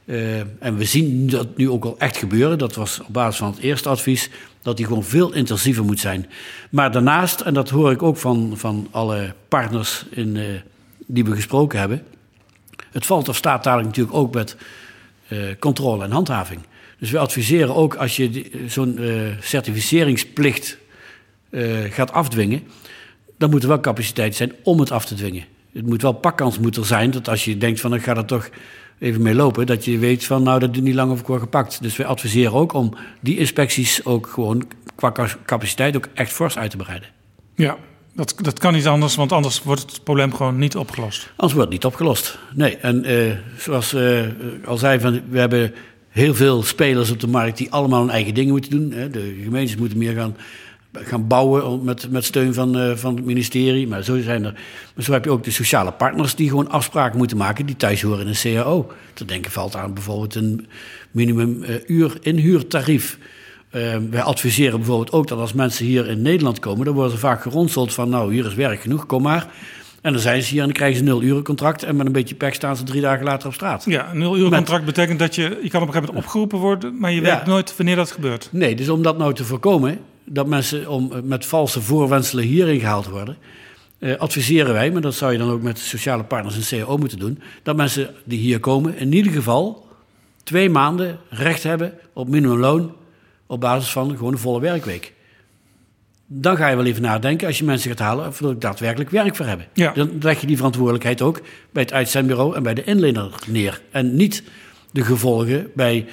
En we zien dat nu ook al echt gebeuren. Dat was op basis van het eerste advies, dat die gewoon veel intensiever moet zijn. Maar daarnaast, en dat hoor ik ook van alle partners die we gesproken hebben, het valt of staat dadelijk natuurlijk ook met controle en handhaving. Dus we adviseren ook, als je zo'n certificeringsplicht gaat afdwingen, dan moet er wel capaciteit zijn om het af te dwingen. Het moet wel pakkans er zijn, dat als je denkt van ik ga er toch even mee lopen, dat je weet van nou, dat duurt niet lang of ik word gepakt. Dus wij adviseren ook om die inspecties ook gewoon qua capaciteit ook echt fors uit te breiden. Ja, dat kan niet anders, want anders wordt het probleem gewoon niet opgelost. Anders wordt het niet opgelost, nee. En zoals al zei, we hebben heel veel spelers op de markt die allemaal hun eigen dingen moeten doen. Hè. De gemeentes moeten meer gaan bouwen met steun van het ministerie. Maar zo heb je ook de sociale partners die gewoon afspraken moeten maken die thuis horen in een CAO. Te denken valt aan bijvoorbeeld een minimum inhuurtarief. Wij adviseren bijvoorbeeld ook dat als mensen hier in Nederland komen, dan worden ze vaak geronseld van nou, hier is werk genoeg, kom maar. En dan zijn ze hier en dan krijgen ze een 0-urencontract en met een beetje pech staan ze 3 dagen later op straat. Ja, een 0-urencontract betekent dat je kan op een gegeven moment opgeroepen worden, maar je weet nooit wanneer dat gebeurt. Nee, dus om dat nou te voorkomen, dat mensen met valse voorwendselen hierin gehaald worden, adviseren wij, maar dat zou je dan ook met sociale partners en CAO moeten doen, dat mensen die hier komen in ieder geval 2 maanden recht hebben op minimumloon op basis van gewoon een volle werkweek. Dan ga je wel even nadenken als je mensen gaat halen of er daadwerkelijk werk voor hebben. Ja. Dan leg je die verantwoordelijkheid ook bij het uitzendbureau en bij de inlener neer. En niet de gevolgen bij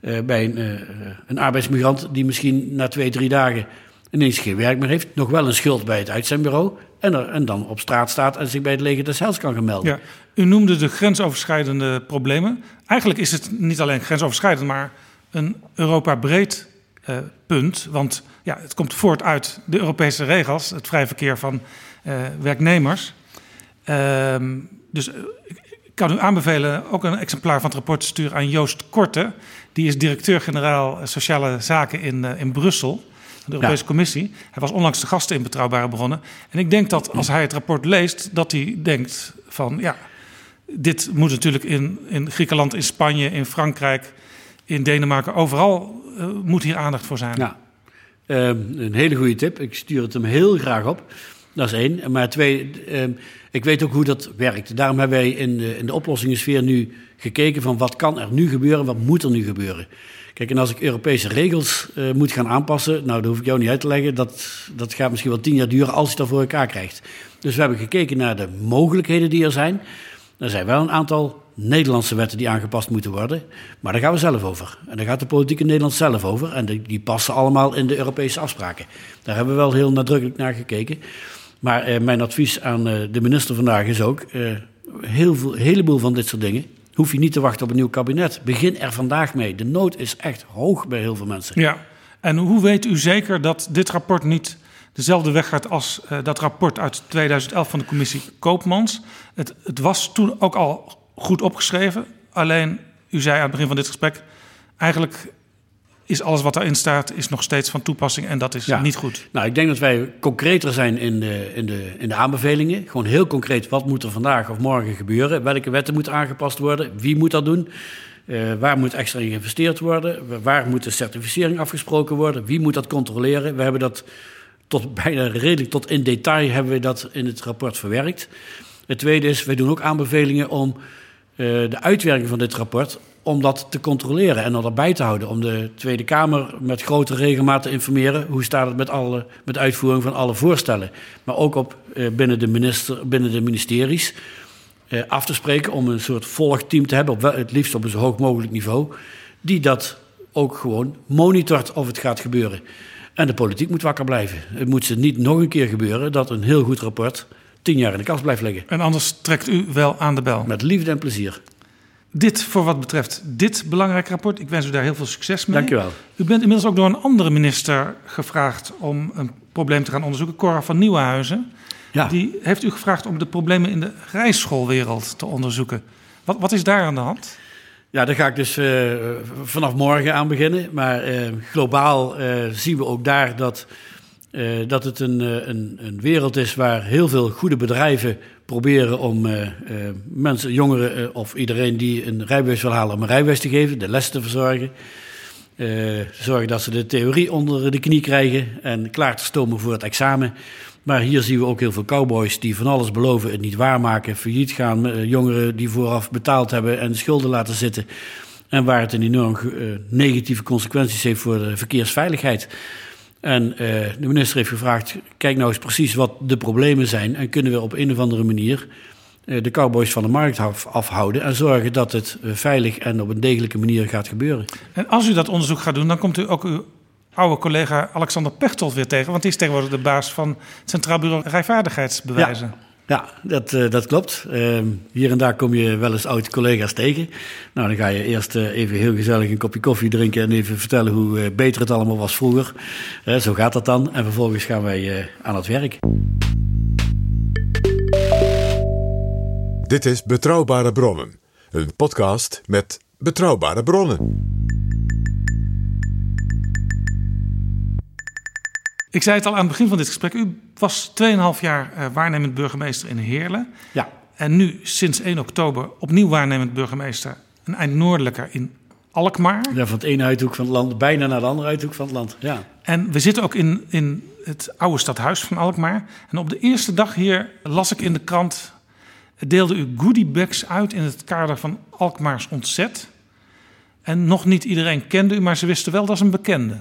een arbeidsmigrant die misschien na 2-3 dagen ineens geen werk meer heeft, nog wel een schuld bij het uitzendbureau en dan op straat staat en zich bij het leger des Heils kan gaan melden. Ja. U noemde de grensoverschrijdende problemen. Eigenlijk is het niet alleen grensoverschrijdend, maar een Europa-breed punt. Want ja, het komt voort uit de Europese regels, het vrij verkeer van werknemers. Dus ik kan u aanbevelen ook een exemplaar van het rapport te sturen aan Joost Korte. Die is directeur-generaal Sociale Zaken in Brussel, van de Europese Commissie. Hij was onlangs de gast in Betrouwbare Bronnen. En ik denk dat als hij het rapport leest, dat hij denkt van ja, dit moet natuurlijk in Griekenland, in Spanje, in Frankrijk, in Denemarken, overal moet hier aandacht voor zijn. Ja. Een hele goede tip. Ik stuur het hem heel graag op. Dat is 1. Maar 2, ik weet ook hoe dat werkt. Daarom hebben wij in de oplossingensfeer nu gekeken van wat kan er nu gebeuren, wat moet er nu gebeuren. Kijk, en als ik Europese regels moet gaan aanpassen, nou, dat hoef ik jou niet uit te leggen, dat gaat misschien wel 10 jaar duren als je dat voor elkaar krijgt. Dus we hebben gekeken naar de mogelijkheden die er zijn. Er zijn wel een aantal Nederlandse wetten die aangepast moeten worden, maar daar gaan we zelf over. En daar gaat de politiek in Nederland zelf over. En die passen allemaal in de Europese afspraken. Daar hebben we wel heel nadrukkelijk naar gekeken. Maar mijn advies aan de minister vandaag is ook, een heleboel van dit soort dingen hoef je niet te wachten op een nieuw kabinet. Begin er vandaag mee. De nood is echt hoog bij heel veel mensen. Ja, en hoe weet u zeker dat dit rapport niet dezelfde weg gaat als dat rapport uit 2011 van de commissie Koopmans? Het was toen ook al goed opgeschreven. Alleen, u zei aan het begin van dit gesprek, eigenlijk is alles wat daarin staat is nog steeds van toepassing en dat is niet goed. Nou, ik denk dat wij concreter zijn in de aanbevelingen. Gewoon heel concreet, wat moet er vandaag of morgen gebeuren? Welke wetten moeten aangepast worden? Wie moet dat doen? Waar moet extra in geïnvesteerd worden? Waar moet de certificering afgesproken worden? Wie moet dat controleren? We hebben dat bijna redelijk tot in detail hebben we dat in het rapport verwerkt. Het tweede is, wij doen ook aanbevelingen om de uitwerking van dit rapport, om dat te controleren en dat bij te houden. Om de Tweede Kamer met grote regelmaat te informeren. Hoe staat het met de uitvoering van alle voorstellen. Maar ook binnen de ministeries af te spreken om een soort volgteam te hebben. Het liefst op een zo hoog mogelijk niveau. Die dat ook gewoon monitort of het gaat gebeuren. En de politiek moet wakker blijven. Het moet ze niet nog een keer gebeuren dat een heel goed rapport 10 jaar in de kast blijft liggen. En anders trekt u wel aan de bel. Met liefde en plezier. Dit voor wat betreft dit belangrijke rapport. Ik wens u daar heel veel succes mee. Dank u wel. U bent inmiddels ook door een andere minister gevraagd om een probleem te gaan onderzoeken. Cora van Nieuwenhuizen. Ja. Die heeft u gevraagd om de problemen in de rijschoolwereld te onderzoeken. Wat is daar aan de hand? Ja, daar ga ik dus vanaf morgen aan beginnen. Maar globaal zien we ook daar dat Dat het een wereld is waar heel veel goede bedrijven proberen om mensen, jongeren of iedereen die een rijbewijs wil halen, om een rijbewijs te geven, de les te verzorgen. Zorgen dat ze de theorie onder de knie krijgen en klaar te stomen voor het examen. Maar hier zien we ook heel veel cowboys die van alles beloven, het niet waarmaken, failliet gaan. Jongeren die vooraf betaald hebben en schulden laten zitten. En waar het een enorm negatieve consequenties heeft voor de verkeersveiligheid. En de minister heeft gevraagd, kijk nou eens precies wat de problemen zijn. En kunnen we op een of andere manier de cowboys van de markt afhouden. En zorgen dat het veilig en op een degelijke manier gaat gebeuren. En als u dat onderzoek gaat doen, dan komt u ook uw oude collega Alexander Pechtold weer tegen. Want die is tegenwoordig de baas van het Centraal Bureau Rijvaardigheidsbewijzen. Ja, dat klopt. Hier en daar kom je wel eens oud-collega's tegen. Nou, dan ga je eerst even heel gezellig een kopje koffie drinken en even vertellen hoe beter het allemaal was vroeger. Zo gaat dat dan. En vervolgens gaan wij aan het werk. Dit is Betrouwbare Bronnen, een podcast met betrouwbare bronnen. Ik zei het al aan het begin van dit gesprek. U was 2,5 jaar waarnemend burgemeester in Heerlen. Ja. En nu sinds 1 oktober opnieuw waarnemend burgemeester een eind noordelijker in Alkmaar. Ja, van het ene uithoek van het land bijna naar de andere uithoek van het land. Ja. En we zitten ook in het oude stadhuis van Alkmaar. En op de eerste dag hier las ik in de krant, deelde u goodiebags uit in het kader van Alkmaars Ontzet. En nog niet iedereen kende u, maar ze wisten wel dat is een bekende.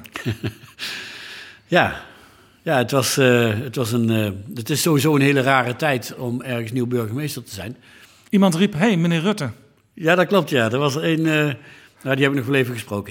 Ja, het is sowieso een hele rare tijd om ergens nieuw burgemeester te zijn. Iemand riep, hey, meneer Rutte. Ja, dat klopt, ja. Er was er een, die heb ik nog wel even gesproken.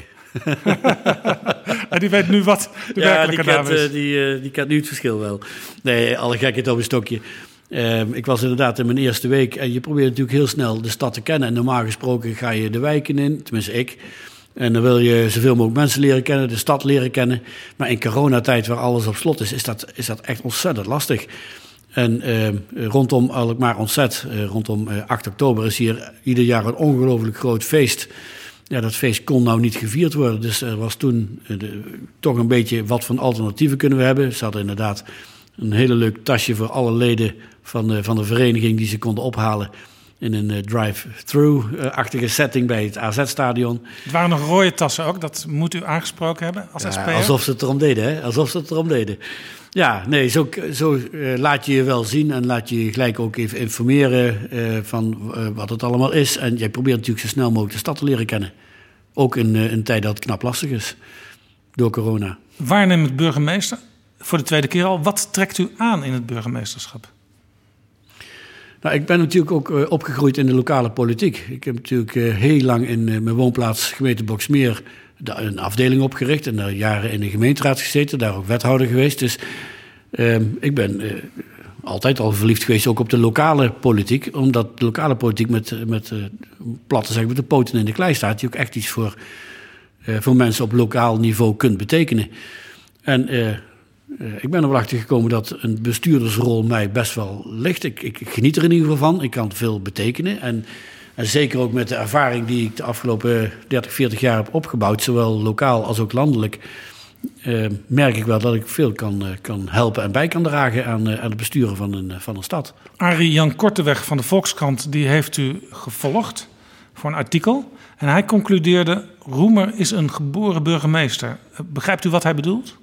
En die weet nu wat de werkelijke naam is. Die kent nu het verschil wel. Nee, alle gekheid op een stokje. Ik was inderdaad in mijn eerste week en je probeert natuurlijk heel snel de stad te kennen. En normaal gesproken ga je de wijken in, tenminste ik. En dan wil je zoveel mogelijk mensen leren kennen, de stad leren kennen. Maar in coronatijd, waar alles op slot is dat echt ontzettend lastig. En rondom Alkmaar Ontzet, rondom 8 oktober, is hier ieder jaar een ongelooflijk groot feest. Ja, dat feest kon nou niet gevierd worden. Dus er was toen toch een beetje wat van alternatieven kunnen we hebben. Ze hadden inderdaad een hele leuk tasje voor alle leden van de vereniging die ze konden ophalen in een drive-thru-achtige setting bij het AZ-stadion. Het waren nog rode tassen ook, dat moet u aangesproken hebben als SP'er. Alsof ze het erom deden, hè? Alsof ze het erom deden. Ja, nee, zo laat je je wel zien en laat je gelijk ook even informeren van wat het allemaal is. En jij probeert natuurlijk zo snel mogelijk de stad te leren kennen. Ook in een tijd dat het knap lastig is, door corona. Waarnemend burgemeester, voor de tweede keer al. Wat trekt u aan in het burgemeesterschap? Nou, ik ben natuurlijk ook opgegroeid in de lokale politiek. Ik heb natuurlijk heel lang in mijn woonplaats gemeente Boxmeer een afdeling opgericht en daar jaren in de gemeenteraad gezeten, daar ook wethouder geweest. Dus ik ben altijd al verliefd geweest ook op de lokale politiek, omdat de lokale politiek met plat te zeggen, met de poten in de klei staat, die ook echt iets voor mensen op lokaal niveau kunt betekenen. En ik ben er wel achter gekomen dat een bestuurdersrol mij best wel ligt. Ik geniet er in ieder geval van. Ik kan veel betekenen. En zeker ook met de ervaring die ik de afgelopen 30, 40 jaar heb opgebouwd, zowel lokaal als ook landelijk, merk ik wel dat ik veel kan helpen en bij kan dragen aan het besturen van een stad. Arie-Jan Korteweg van de Volkskrant die heeft u gevolgd voor een artikel. En hij concludeerde, Roemer is een geboren burgemeester. Begrijpt u wat hij bedoelt?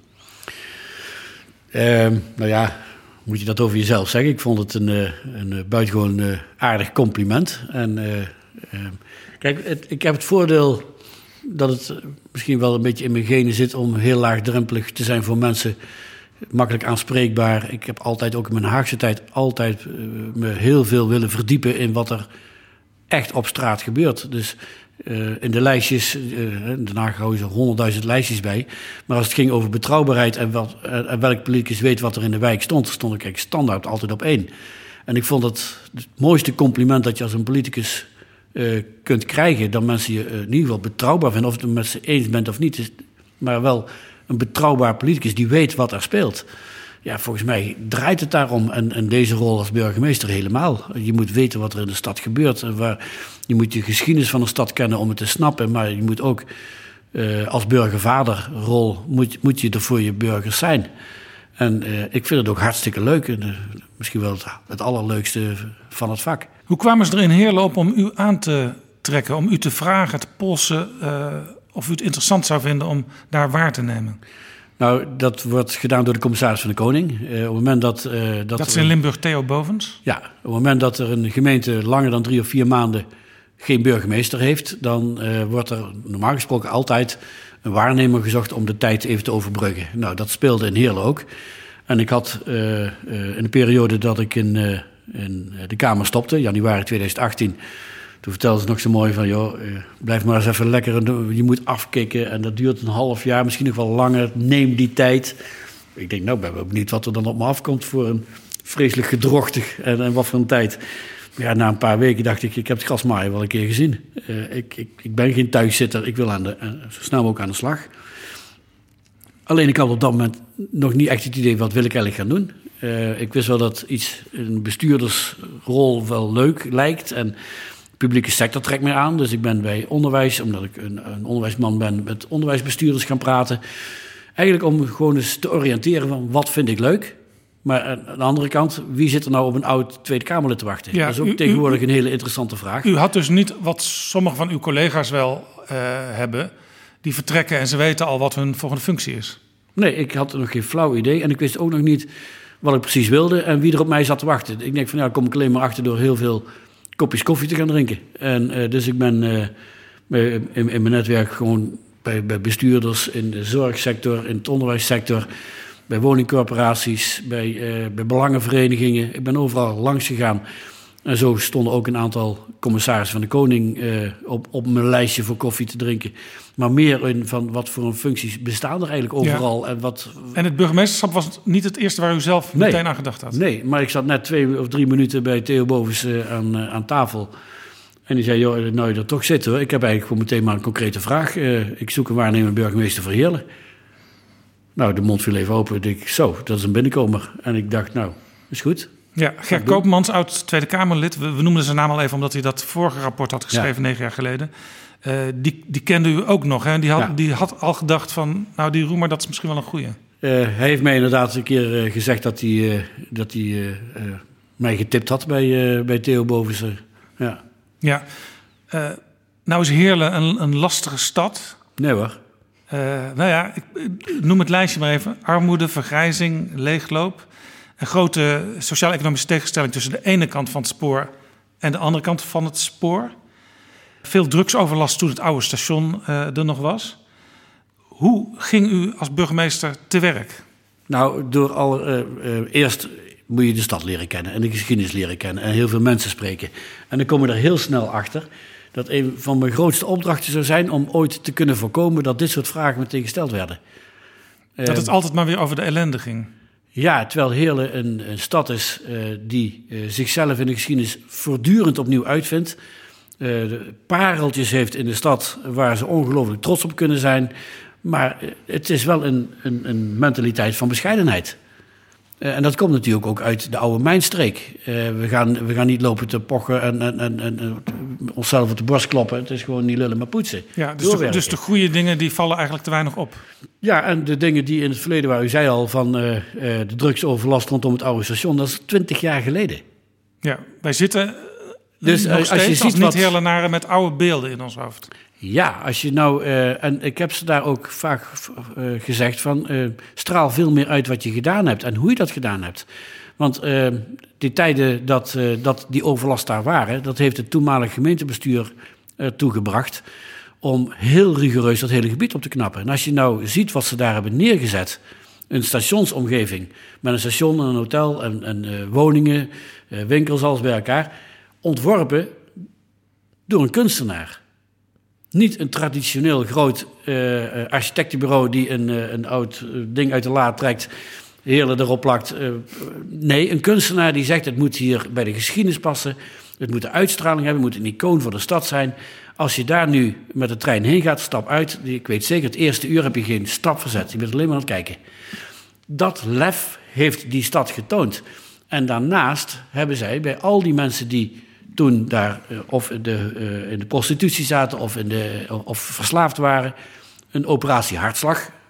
Nou ja, moet je dat over jezelf zeggen? Ik vond het een buitengewoon aardig compliment. En kijk, ik heb het voordeel dat het misschien wel een beetje in mijn genen zit om heel laagdrempelig te zijn voor mensen. Makkelijk aanspreekbaar. Ik heb altijd, ook in mijn Haagse tijd, me heel veel willen verdiepen in wat er echt op straat gebeurt. Dus in de lijstjes, in Den Haag houden ze 100.000 lijstjes bij. Maar als het ging over betrouwbaarheid en welk politicus weet wat er in de wijk stond ik eigenlijk standaard altijd op 1. En ik vond het mooiste compliment dat je als een politicus kunt krijgen, dat mensen je in ieder geval betrouwbaar vinden, of je het met ze eens bent of niet, maar wel een betrouwbaar politicus die weet wat er speelt. Ja, volgens mij draait het daarom. En deze rol als burgemeester helemaal. Je moet weten wat er in de stad gebeurt. Je moet de geschiedenis van een stad kennen om het te snappen. Maar je moet ook als burgervaderrol moet je er voor je burgers zijn. En ik vind het ook hartstikke leuk. En, misschien wel het allerleukste van het vak. Hoe kwamen ze er in Heerlen op om u aan te trekken? Om u te vragen, te polsen of u het interessant zou vinden om daar waar te nemen? Nou, dat wordt gedaan door de commissaris van de Koning. Op het moment dat is in Limburg Theo Bovens? Ja, op het moment dat er een gemeente langer dan 3 of 4 maanden geen burgemeester heeft, dan wordt er normaal gesproken altijd een waarnemer gezocht om de tijd even te overbruggen. Nou, dat speelde in Heerlen ook. En ik had in de periode dat ik in de Kamer stopte, januari 2018... Toen vertelde ze nog zo mooi van, joh, blijf maar eens even lekker, je moet afkicken en dat duurt een half jaar, misschien nog wel langer, neem die tijd. Ik denk, nou, ben wel benieuwd wat er dan op me afkomt voor een vreselijk gedrochtig en wat voor een tijd. Ja, na een paar weken dacht ik heb het grasmaaien wel een keer gezien. Ik ben geen thuiszitter, ik wil zo snel mogelijk aan de slag. Alleen ik had op dat moment nog niet echt het idee, wat wil ik eigenlijk gaan doen? Ik wist wel dat een bestuurdersrol wel leuk lijkt en de publieke sector trekt mij aan, dus ik ben bij onderwijs, omdat ik een onderwijsman ben, met onderwijsbestuurders gaan praten. Eigenlijk om gewoon eens te oriënteren van wat vind ik leuk. Maar aan de andere kant, wie zit er nou op een oud Tweede Kamerlid te wachten? Ja, dat is ook tegenwoordig een hele interessante vraag. U had dus niet wat sommige van uw collega's wel hebben, die vertrekken en ze weten al wat hun volgende functie is. Nee, ik had nog geen flauw idee en ik wist ook nog niet wat ik precies wilde en wie er op mij zat te wachten. Ik denk van ja, kom ik alleen maar achter door heel veel kopjes koffie te gaan drinken. En dus ik ben in mijn netwerk gewoon bij bestuurders in de zorgsector, in het onderwijssector, bij woningcorporaties, bij belangenverenigingen. Ik ben overal langs gegaan. En zo stonden ook een aantal commissarissen van de Koning op mijn lijstje voor koffie te drinken. Maar meer in van wat voor een functies bestaan er eigenlijk overal. Ja. En het burgemeesterschap was niet het eerste waar u zelf meteen aan gedacht had? Nee, maar ik zat net 2 of 3 minuten bij Theo Bovens aan tafel. En die zei, joh, nou je er toch zit hoor. Ik heb eigenlijk gewoon meteen maar een concrete vraag. Ik zoek een waarnemend burgemeester voor Heerlen. Nou, de mond viel even open. Ik dacht, zo, dat is een binnenkomer. En ik dacht, nou, is goed. Ja, Ger Koopmans, oud Tweede Kamerlid. We noemden zijn naam al even omdat hij dat vorige rapport had geschreven 9 jaar geleden. Die kende u ook nog, hè? Die had al gedacht van, nou die Roemer, dat is misschien wel een goeie. Hij heeft mij inderdaad een keer gezegd dat hij mij getipt had bij Theo Bovens. Ja. Nou is Heerlen een lastige stad. Nee hoor. Nou ja, ik noem het lijstje maar even. Armoede, vergrijzing, leegloop. Een grote sociaal-economische tegenstelling tussen de ene kant van het spoor en de andere kant van het spoor. Veel drugsoverlast toen het oude station er nog was. Hoe ging u als burgemeester te werk? Nou, eerst moet je de stad leren kennen en de geschiedenis leren kennen en heel veel mensen spreken. En dan kom je er heel snel achter dat een van mijn grootste opdrachten zou zijn om ooit te kunnen voorkomen dat dit soort vragen meteen gesteld werden. Dat het altijd maar weer over de ellende ging. Ja, terwijl Heerlen een stad is die zichzelf in de geschiedenis voortdurend opnieuw uitvindt. Pareltjes heeft in de stad waar ze ongelooflijk trots op kunnen zijn. Maar het is wel een mentaliteit van bescheidenheid. En dat komt natuurlijk ook uit de oude mijnstreek. We gaan niet lopen te pochen en onszelf op de borst kloppen. Het is gewoon niet lullen maar poetsen. Ja, dus de goede dingen die vallen eigenlijk te weinig op. Ja, en de dingen die in het verleden, waar u zei al, van de drugsoverlast rondom het oude station, dat is 20 jaar geleden. Ja, wij zitten dus nog steeds als niet-Heerlenaren met oude beelden in ons hoofd. Ja, als je nou, en ik heb ze daar ook vaak gezegd van, straal veel meer uit wat je gedaan hebt en hoe je dat gedaan hebt. Want die tijden dat die overlast daar waren, dat heeft het toenmalig gemeentebestuur toegebracht om heel rigoureus dat hele gebied op te knappen. En als je nou ziet wat ze daar hebben neergezet, een stationsomgeving met een station en een hotel en woningen, winkels, alles bij elkaar, ontworpen door een kunstenaar. Niet een traditioneel groot architectenbureau die een oud ding uit de la trekt, Heerlen erop plakt. Nee, een kunstenaar die zegt het moet hier bij de geschiedenis passen. Het moet een uitstraling hebben, het moet een icoon voor de stad zijn. Als je daar nu met de trein heen gaat, stap uit. Ik weet zeker, het eerste uur heb je geen stap verzet. Je bent alleen maar aan het kijken. Dat lef heeft die stad getoond. En daarnaast hebben zij bij al die mensen die toen daar of in de prostitutie zaten of verslaafd waren, een operatie Hartslag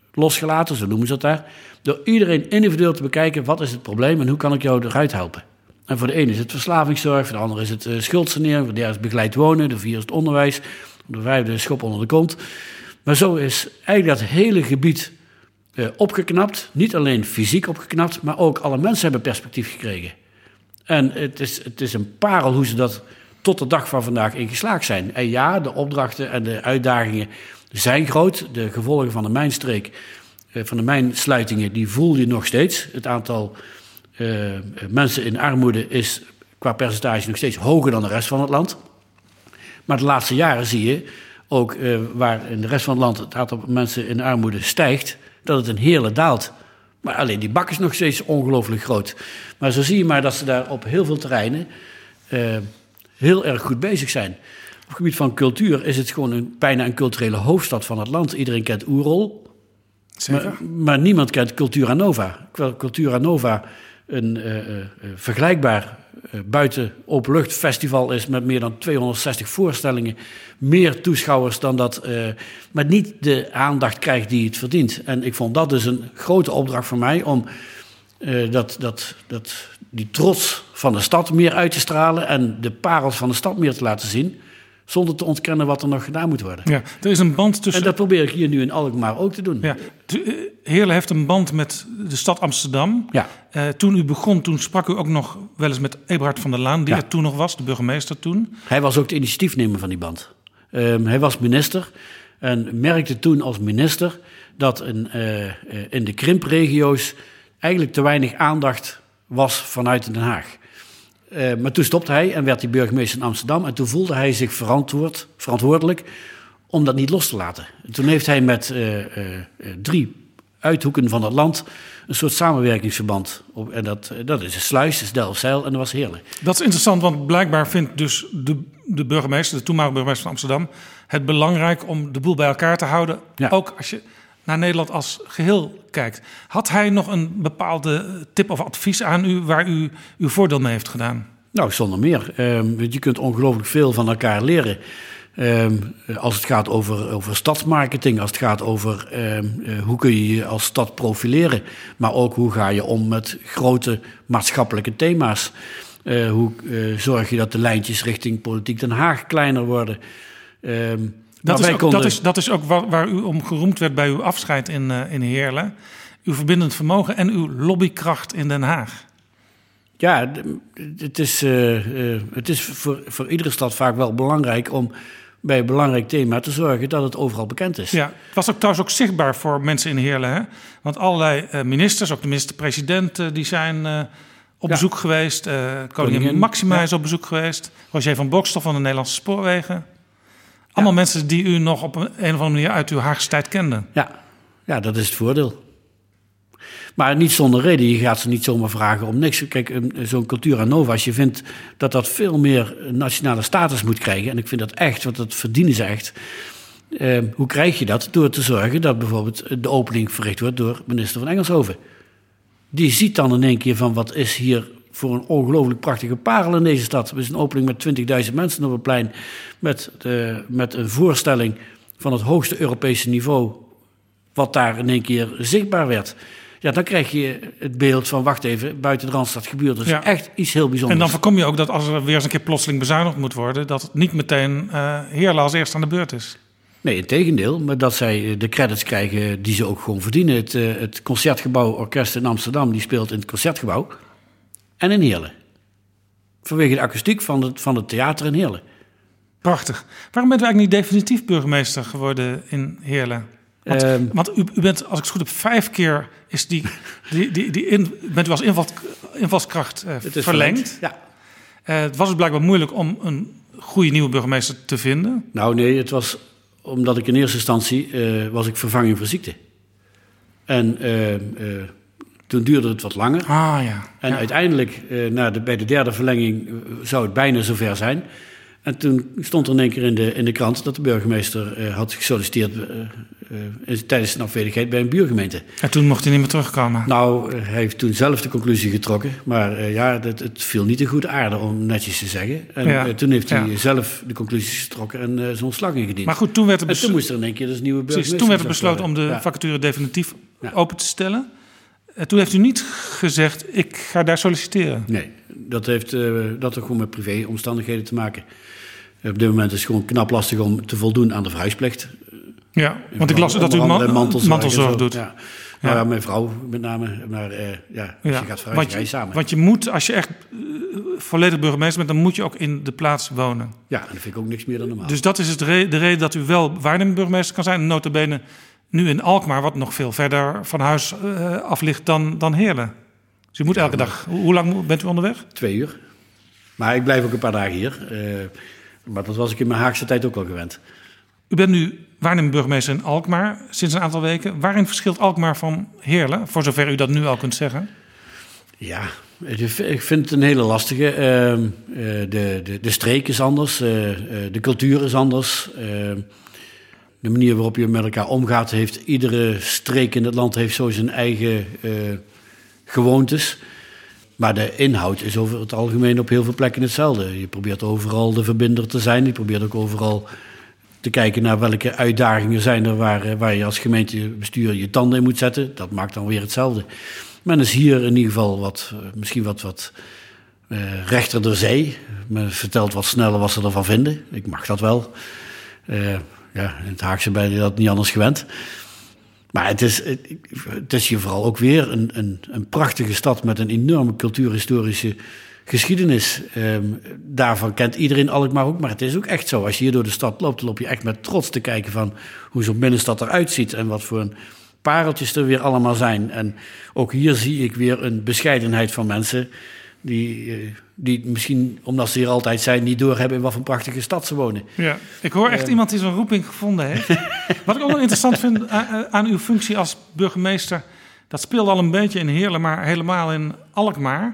losgelaten, zo noemen ze dat daar. Door iedereen individueel te bekijken, wat is het probleem en hoe kan ik jou eruit helpen. En voor de ene is het verslavingszorg, voor de andere is het schuldsanering, voor de derde is begeleid wonen, de vierde is het onderwijs, de vijfde is schop onder de kont. Maar zo is eigenlijk dat hele gebied opgeknapt. Niet alleen fysiek opgeknapt, maar ook alle mensen hebben perspectief gekregen. En het is een parel hoe ze dat tot de dag van vandaag in geslaagd zijn. En ja, de opdrachten en de uitdagingen zijn groot. De gevolgen van de mijnstreek, van de mijnsluitingen, die voel je nog steeds. Het aantal mensen in armoede is qua percentage nog steeds hoger dan de rest van het land. Maar de laatste jaren zie je ook waar in de rest van het land het aantal mensen in armoede stijgt, dat het in Heerlen daalt. Maar alleen die bak is nog steeds ongelooflijk groot. Maar zo zie je maar dat ze daar op heel veel terreinen heel erg goed bezig zijn. Op het gebied van cultuur is het gewoon bijna een culturele hoofdstad van het land. Iedereen kent Oerol, maar niemand kent Cultura Nova. Cultura Nova een vergelijkbaar buiten openluchtfestival is met meer dan 260 voorstellingen. Meer toeschouwers dan dat, maar niet de aandacht krijgt die het verdient. En ik vond dat dus een grote opdracht voor mij om die trots van de stad meer uit te stralen en de parels van de stad meer te laten zien, zonder te ontkennen wat er nog gedaan moet worden. Ja, er is een band tussen. En dat probeer ik hier nu in Alkmaar ook te doen. Ja, Heerlen heeft een band met de stad Amsterdam. Ja. Toen u begon, toen sprak u ook nog wel eens met Eberhard van der Laan, die Ja. er toen nog was, de burgemeester toen. Hij was ook de initiatiefnemer van die band. Hij was minister en merkte toen als minister dat in de krimpregio's eigenlijk te weinig aandacht was vanuit Den Haag. Maar toen stopte hij en werd hij burgemeester in Amsterdam. En toen voelde hij zich verantwoordelijk om dat niet los te laten. En toen heeft hij met 3 uithoeken van het land een soort samenwerkingsverband. En dat is de Sluis, dat is Delfzijl en dat was Heerlen. Dat is interessant, want blijkbaar vindt dus de burgemeester, de toenmalige burgemeester van Amsterdam, het belangrijk om de boel bij elkaar te houden. Ja. Ook als je naar Nederland als geheel kijkt. Had hij nog een bepaalde tip of advies aan u waar u uw voordeel mee heeft gedaan? Nou, zonder meer. Je kunt ongelooflijk veel van elkaar leren. Als het gaat over stadsmarketing, als het gaat over hoe kun je je als stad profileren. Maar ook hoe ga je om met grote maatschappelijke thema's. Hoe zorg je dat de lijntjes richting Politiek Den Haag kleiner worden. Dat is ook waar u om geroemd werd bij uw afscheid in Heerlen. Uw verbindend vermogen en uw lobbykracht in Den Haag. Ja, het is voor iedere stad vaak wel belangrijk om bij een belangrijk thema te zorgen dat het overal bekend is. Ja, het was ook trouwens ook zichtbaar voor mensen in Heerlen. Hè? Want allerlei ministers, ook de minister-president, die zijn op bezoek geweest. Koningin Maxima is op bezoek geweest. Roger van Bokstel van de Nederlandse Spoorwegen. Allemaal mensen die u nog op een of andere manier uit uw Haagse tijd kenden. Ja, dat is het voordeel. Maar niet zonder reden. Je gaat ze niet zomaar vragen om niks. Kijk, zo'n Cultura Nova, als je vindt dat dat veel meer nationale status moet krijgen, en ik vind dat echt, want dat verdienen ze echt. Hoe krijg je dat? Door te zorgen dat bijvoorbeeld de opening verricht wordt door minister van Engelshoven. Die ziet dan in één keer van wat is hier voor een ongelooflijk prachtige parel in deze stad. Er is een opening met 20.000 mensen op het plein, met een voorstelling van het hoogste Europese niveau, wat daar in één keer zichtbaar werd. Ja, dan krijg je het beeld van, wacht even, buiten de Randstad gebeurt dus echt iets heel bijzonders. En dan voorkom je ook dat als er weer eens een keer plotseling bezuinigd moet worden, dat het niet meteen Heerlen als eerste aan de beurt is. Nee, integendeel, maar dat zij de credits krijgen die ze ook gewoon verdienen. Het Concertgebouw Orkest in Amsterdam, die speelt in het Concertgebouw en in Heerlen. Vanwege de akoestiek van het theater in Heerlen. Prachtig. Waarom bent u eigenlijk niet definitief burgemeester geworden in Heerlen? Want u bent, als ik het goed heb, 5 keer is bent u als invalskracht verlengd. Ja. Het was dus blijkbaar moeilijk om een goede nieuwe burgemeester te vinden. Nou nee, het was omdat ik in eerste instantie was ik vervanging voor ziekte. En toen duurde het wat langer. Ah ja. En uiteindelijk, bij de derde verlenging, zou het bijna zover zijn. En toen stond er in één keer in de krant dat de burgemeester had gesolliciteerd tijdens zijn afwezigheid bij een buurgemeente. En toen mocht hij niet meer terugkomen. Nou, hij heeft toen zelf de conclusie getrokken. Maar het viel niet in goede aarde, om netjes te zeggen. En toen heeft hij zelf de conclusies getrokken en zijn ontslag ingediend. Maar goed, toen werd er toen moest er in één keer dus nieuwe burgemeester. Toen werd er besloten om de vacature definitief open te stellen. Toen heeft u niet gezegd, ik ga daar solliciteren. Nee, dat heeft gewoon met privéomstandigheden te maken. Op dit moment is het gewoon knap lastig om te voldoen aan de verhuisplicht. Ja, want ik las dat u mantelzorg doet. Ja. Nou ja, mijn vrouw met name. Maar als je gaat verhuizen, ga je samen. Want je moet, als je echt volledig burgemeester bent, dan moet je ook in de plaats wonen. Ja, en dat vind ik ook niks meer dan normaal. Dus dat is de reden dat u wel waarnemend burgemeester kan zijn. Nota bene nu in Alkmaar, wat nog veel verder van huis af ligt dan Heerlen. Dus u moet elke dag... Hoe lang bent u onderweg? 2 uur. Maar ik blijf ook een paar dagen hier. Maar dat was ik in mijn Haagse tijd ook al gewend. U bent nu waarnemend burgemeester in Alkmaar sinds een aantal weken. Waarin verschilt Alkmaar van Heerlen? Voor zover u dat nu al kunt zeggen. Ja, ik vind het een hele lastige. De streek is anders. De cultuur is anders. De manier waarop je met elkaar omgaat, heeft iedere streek in het land heeft zo zijn eigen gewoontes. Maar de inhoud is over het algemeen op heel veel plekken hetzelfde. Je probeert overal de verbinder te zijn. Je probeert ook overal te kijken naar welke uitdagingen zijn er waar je als gemeentebestuur je tanden in moet zetten. Dat maakt dan weer hetzelfde. Men is hier in ieder geval misschien wat rechter door zee. Men vertelt wat sneller wat ze ervan vinden. Ik mag dat wel. In het Haagse ben je dat niet anders gewend. Maar het is hier vooral ook weer een prachtige stad met een enorme cultuurhistorische geschiedenis. Daarvan kent iedereen Alkmaar ook, maar het is ook echt zo. Als je hier door de stad loopt, dan loop je echt met trots te kijken van hoe zo'n binnenstad eruit ziet en wat voor pareltjes er weer allemaal zijn. En ook hier zie ik weer een bescheidenheid van mensen die misschien, omdat ze hier altijd zijn, niet doorhebben in wat voor een prachtige stad ze wonen. Ja, ik hoor echt iemand die zo'n roeping gevonden heeft. Wat ik ook wel interessant vind aan uw functie als burgemeester, dat speelde al een beetje in Heerlen, maar helemaal in Alkmaar.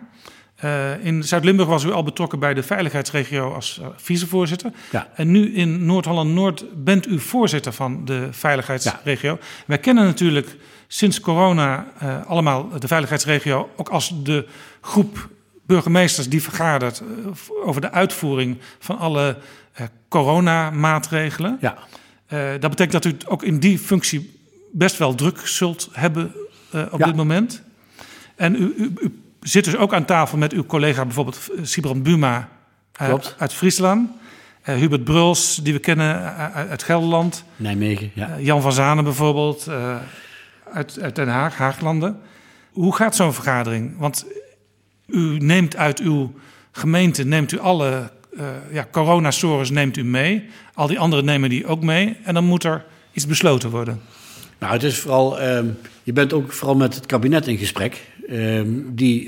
In Zuid-Limburg was u al betrokken bij de veiligheidsregio als vicevoorzitter. Ja. En nu in Noord-Holland-Noord bent u voorzitter van de veiligheidsregio. Ja. Wij kennen natuurlijk sinds corona allemaal de veiligheidsregio ook als de groep burgemeesters die vergadert over de uitvoering van alle coronamaatregelen. Ja. Dat betekent dat u ook in die functie best wel druk zult hebben op dit moment. En u zit dus ook aan tafel met uw collega bijvoorbeeld Sibrand Buma uit Friesland. Hubert Bruls, die we kennen uit Gelderland. Nijmegen, ja. Jan van Zanen bijvoorbeeld uit Den Haag, Haaglanden. Hoe gaat zo'n vergadering? Want u neemt uit uw gemeente alle coronasores neemt u mee. Al die anderen nemen die ook mee. En dan moet er iets besloten worden. Nou, het is vooral... je bent ook vooral met het kabinet in gesprek. Die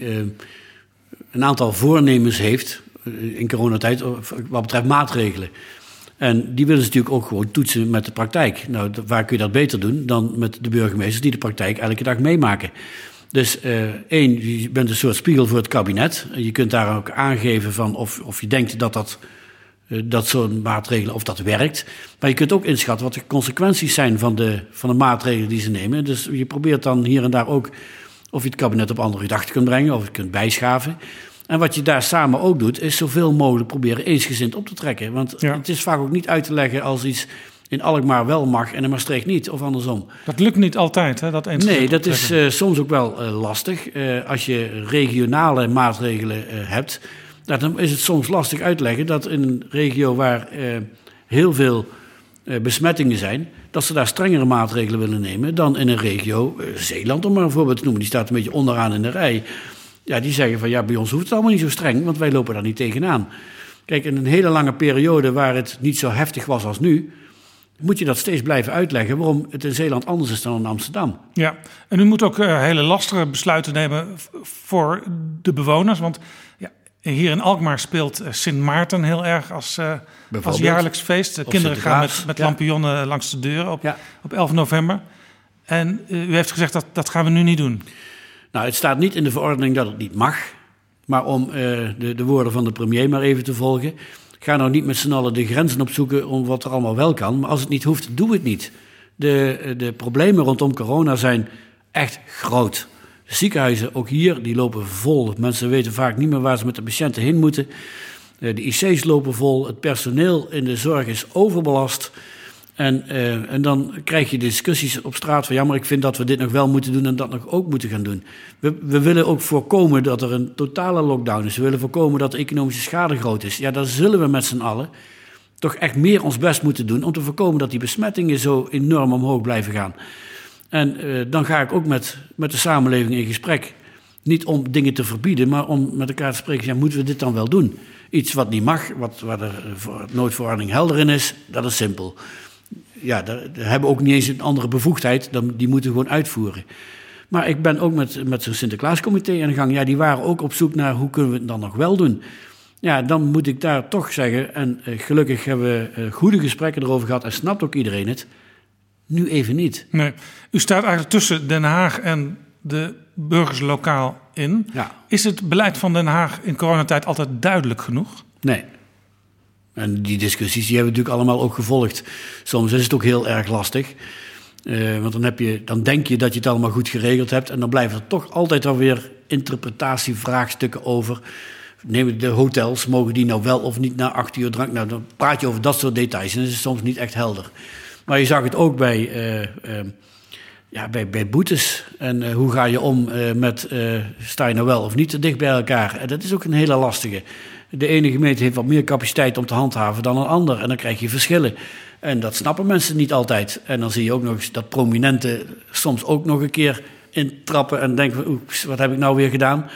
een aantal voornemens heeft in coronatijd wat betreft maatregelen. En die willen ze natuurlijk ook gewoon toetsen met de praktijk. Nou, waar kun je dat beter doen dan met de burgemeesters die de praktijk elke dag meemaken. Dus je bent een soort spiegel voor het kabinet. Je kunt daar ook aangeven van of je denkt dat zo'n maatregelen, of dat werkt. Maar je kunt ook inschatten wat de consequenties zijn van de maatregelen die ze nemen. Dus je probeert dan hier en daar ook of je het kabinet op andere gedachten kunt brengen, of je kunt bijschaven. En wat je daar samen ook doet, is zoveel mogelijk proberen eensgezind op te trekken. Want het is vaak ook niet uit te leggen als iets in Alkmaar wel mag en in Maastricht niet, of andersom. Dat lukt niet altijd, hè? Nee, dat is soms ook wel lastig. Als je regionale maatregelen hebt, dan is het soms lastig uitleggen dat in een regio waar heel veel besmettingen zijn, dat ze daar strengere maatregelen willen nemen dan in een regio, Zeeland om maar een voorbeeld te noemen, die staat een beetje onderaan in de rij. Ja, die zeggen van bij ons hoeft het allemaal niet zo streng, want wij lopen daar niet tegenaan. Kijk, in een hele lange periode waar het niet zo heftig was als nu, moet je dat steeds blijven uitleggen waarom het in Zeeland anders is dan in Amsterdam. Ja, en u moet ook hele lastige besluiten nemen voor de bewoners, want hier in Alkmaar speelt Sint Maarten heel erg als jaarlijks feest. De kinderen gaan met lampionnen langs de deuren op 11 november. En u heeft gezegd dat gaan we nu niet doen. Nou, het staat niet in de verordening dat het niet mag. Maar om de woorden van de premier maar even te volgen. Ga nou niet met z'n allen de grenzen opzoeken om wat er allemaal wel kan. Maar als het niet hoeft, doe het niet. De problemen rondom corona zijn echt groot. De ziekenhuizen, ook hier, die lopen vol. Mensen weten vaak niet meer waar ze met de patiënten heen moeten. De IC's lopen vol. Het personeel in de zorg is overbelast. En dan krijg je discussies op straat van... ja, maar ik vind dat we dit nog wel moeten doen en dat nog ook moeten gaan doen. We willen ook voorkomen dat er een totale lockdown is. We willen voorkomen dat de economische schade groot is. Ja, dan zullen we met z'n allen toch echt meer ons best moeten doen... om te voorkomen dat die besmettingen zo enorm omhoog blijven gaan. En dan ga ik ook met de samenleving in gesprek. Niet om dingen te verbieden, maar om met elkaar te spreken... ja, moeten we dit dan wel doen? Iets wat niet mag, waar de noodverordening helder in is, dat is simpel. Ja, daar hebben we ook niet eens een andere bevoegdheid. Die moeten we gewoon uitvoeren. Maar ik ben ook met zo'n Sinterklaascomité aan de gang. Ja, die waren ook op zoek naar hoe kunnen we het dan nog wel doen. Ja, dan moet ik daar toch zeggen... en gelukkig hebben we goede gesprekken erover gehad... en snapt ook iedereen het. Nu even niet. Nee, u staat eigenlijk tussen Den Haag en de burgers lokaal in. Ja. Is het beleid van Den Haag in coronatijd altijd duidelijk genoeg? Nee. En die discussies die hebben we natuurlijk allemaal ook gevolgd. Soms is het ook heel erg lastig. Want dan denk je dat je het allemaal goed geregeld hebt... en dan blijven er toch altijd alweer interpretatievraagstukken over. Neem de hotels, mogen die nou wel of niet na 8 uur drank? Nou, dan praat je over dat soort details en dat is soms niet echt helder. Maar je zag het ook bij boetes. En hoe ga je om met sta je nou wel of niet te dicht bij elkaar? En dat is ook een hele lastige. De ene gemeente heeft wat meer capaciteit om te handhaven dan een ander. En dan krijg je verschillen. En dat snappen mensen niet altijd. En dan zie je ook nog eens dat prominenten soms ook nog een keer intrappen en denken, oeps, wat heb ik nou weer gedaan?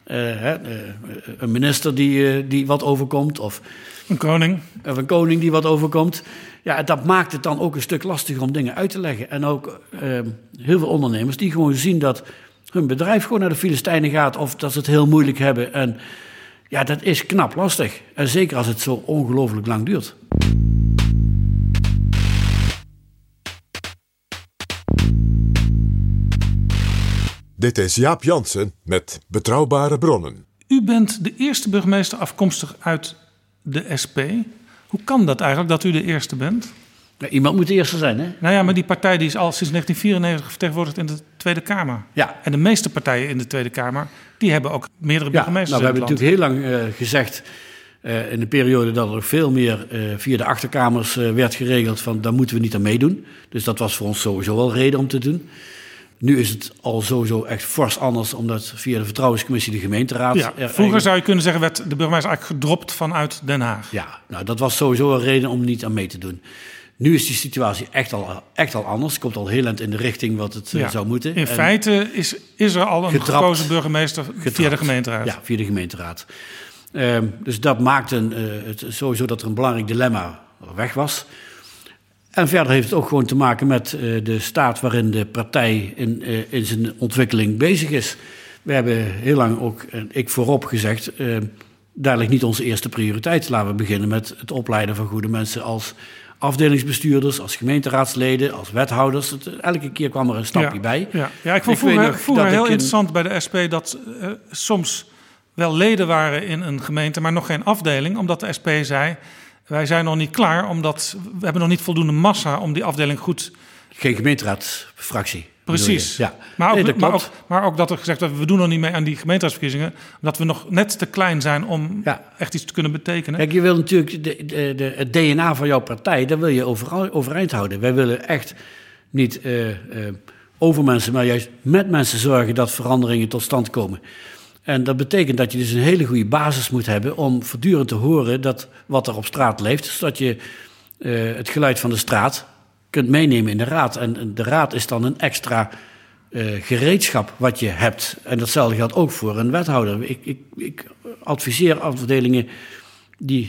Een minister die wat overkomt. Of een koning. Of een koning die wat overkomt. Ja, dat maakt het dan ook een stuk lastiger om dingen uit te leggen. En ook heel veel ondernemers die gewoon zien dat hun bedrijf gewoon naar de Filistijnen gaat... of dat ze het heel moeilijk hebben. En ja, dat is knap lastig. En zeker als het zo ongelooflijk lang duurt. Dit is Jaap Jansen met Betrouwbare Bronnen. U bent de eerste burgemeester afkomstig uit de SP. Hoe kan dat eigenlijk, dat u de eerste bent? Ja, iemand moet de eerste zijn, hè? Nou ja, maar die partij die is al sinds 1994 vertegenwoordigd in de Tweede Kamer. Ja. En de meeste partijen in de Tweede Kamer, die hebben ook meerdere burgemeesters. We hebben natuurlijk heel lang gezegd... in de periode dat er veel meer via de achterkamers werd geregeld... van daar moeten we niet aan meedoen. Dus dat was voor ons sowieso wel reden om te doen. Nu is het al sowieso echt fors anders... omdat via de Vertrouwenscommissie de gemeenteraad... Ja, vroeger zou je kunnen zeggen... werd de burgemeester eigenlijk gedropt vanuit Den Haag. Ja, nou dat was sowieso een reden om niet aan mee te doen. Nu is die situatie echt al anders. Het komt al heel eind in de richting wat het zou moeten. In feite is er al een gekozen burgemeester via de gemeenteraad. Ja, via de gemeenteraad. Dus dat maakte het sowieso dat er een belangrijk dilemma weg was. En verder heeft het ook gewoon te maken met de staat waarin de partij in zijn ontwikkeling bezig is. We hebben heel lang ook, ik voorop gezegd, daar ligt niet onze eerste prioriteit. Laten we beginnen met het opleiden van goede mensen als afdelingsbestuurders, als gemeenteraadsleden, als wethouders. Elke keer kwam er een stapje bij. Ja, ik vond vroeger heel interessant bij de SP dat soms wel leden waren in een gemeente, maar nog geen afdeling, omdat de SP zei, wij zijn nog niet klaar, omdat we hebben nog niet voldoende massa om die afdeling goed... Geen gemeenteraadsfractie. Precies. Ja. Maar ook dat er gezegd wordt, we doen nog niet mee aan die gemeenteraadsverkiezingen, omdat we nog net te klein zijn om echt iets te kunnen betekenen. Kijk, je wil natuurlijk het DNA van jouw partij, dat wil je overeind houden. Wij willen echt niet over mensen, maar juist met mensen zorgen dat veranderingen tot stand komen. En dat betekent dat je dus een hele goede basis moet hebben om voortdurend te horen dat wat er op straat leeft, zodat je het geluid van de straat kunt meenemen in de raad. En de raad is dan een extra gereedschap wat je hebt. En datzelfde geldt ook voor een wethouder. Ik adviseer afdelingen die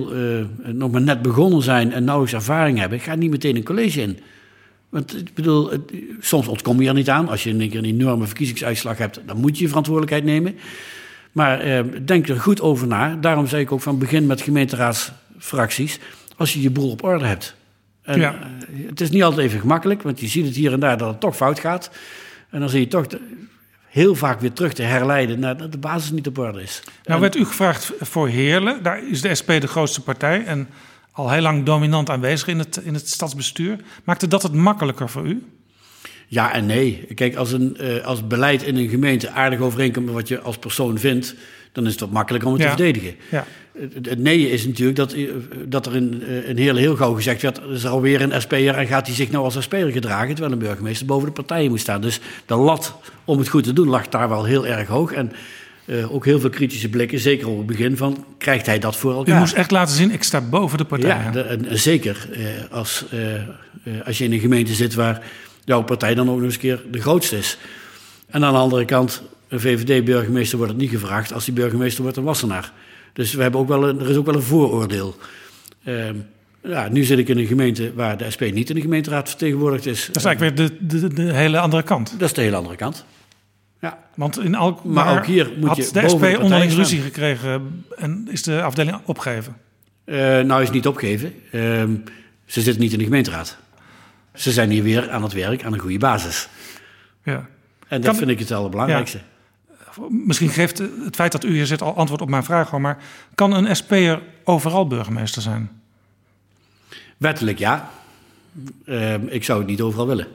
nog maar net begonnen zijn en nauwelijks ervaring hebben, ga niet meteen een college in. Want ik bedoel, soms ontkom je er niet aan. Als je een enorme verkiezingsuitslag hebt, dan moet je je verantwoordelijkheid nemen. Maar denk er goed over na. Daarom zei ik ook van begin met gemeenteraadsfracties, als je je boel op orde hebt. En, het is niet altijd even gemakkelijk, want je ziet het hier en daar dat het toch fout gaat. En dan zie je toch heel vaak weer terug te herleiden naar dat de basis niet op orde is. Nou werd u gevraagd voor Heerlen. Daar is de SP de grootste partij en al heel lang dominant aanwezig in het stadsbestuur. Maakte dat het makkelijker voor u? Ja en nee. Kijk, als beleid in een gemeente aardig overeenkomt met wat je als persoon vindt, dan is het wat makkelijker om het te verdedigen. Ja. Het nee is natuurlijk dat er in Heerlen heel gauw gezegd werd, er is alweer een SP'er en gaat hij zich nou als SP'er gedragen, terwijl een burgemeester boven de partijen moet staan. Dus de lat om het goed te doen lag daar wel heel erg hoog. En ook heel veel kritische blikken, zeker op het begin van, krijgt hij dat voor elkaar? U moest echt laten zien, ik sta boven de partij. Ja, en zeker als je in een gemeente zit waar jouw partij dan ook nog eens een keer de grootste is. En aan de andere kant, een VVD-burgemeester wordt het niet gevraagd. Als die burgemeester wordt, een Wassenaar. Dus er is ook wel een vooroordeel. Nu zit ik in een gemeente waar de SP niet in de gemeenteraad vertegenwoordigd is. Dat is eigenlijk weer de hele andere kant. Dat is de hele andere kant. Ja. Want maar ook hier moet had je de SP boven de onderling partij ruzie gekregen en is de afdeling opgegeven? Is niet opgegeven. Ze zitten niet in de gemeenteraad. Ze zijn hier weer aan het werk aan een goede basis. Ja. En dat vind ik het allerbelangrijkste. Ja. Misschien geeft het feit dat u hier zit al antwoord op mijn vraag. Maar kan een SP'er overal burgemeester zijn? Wettelijk ja. Ik zou het niet overal willen.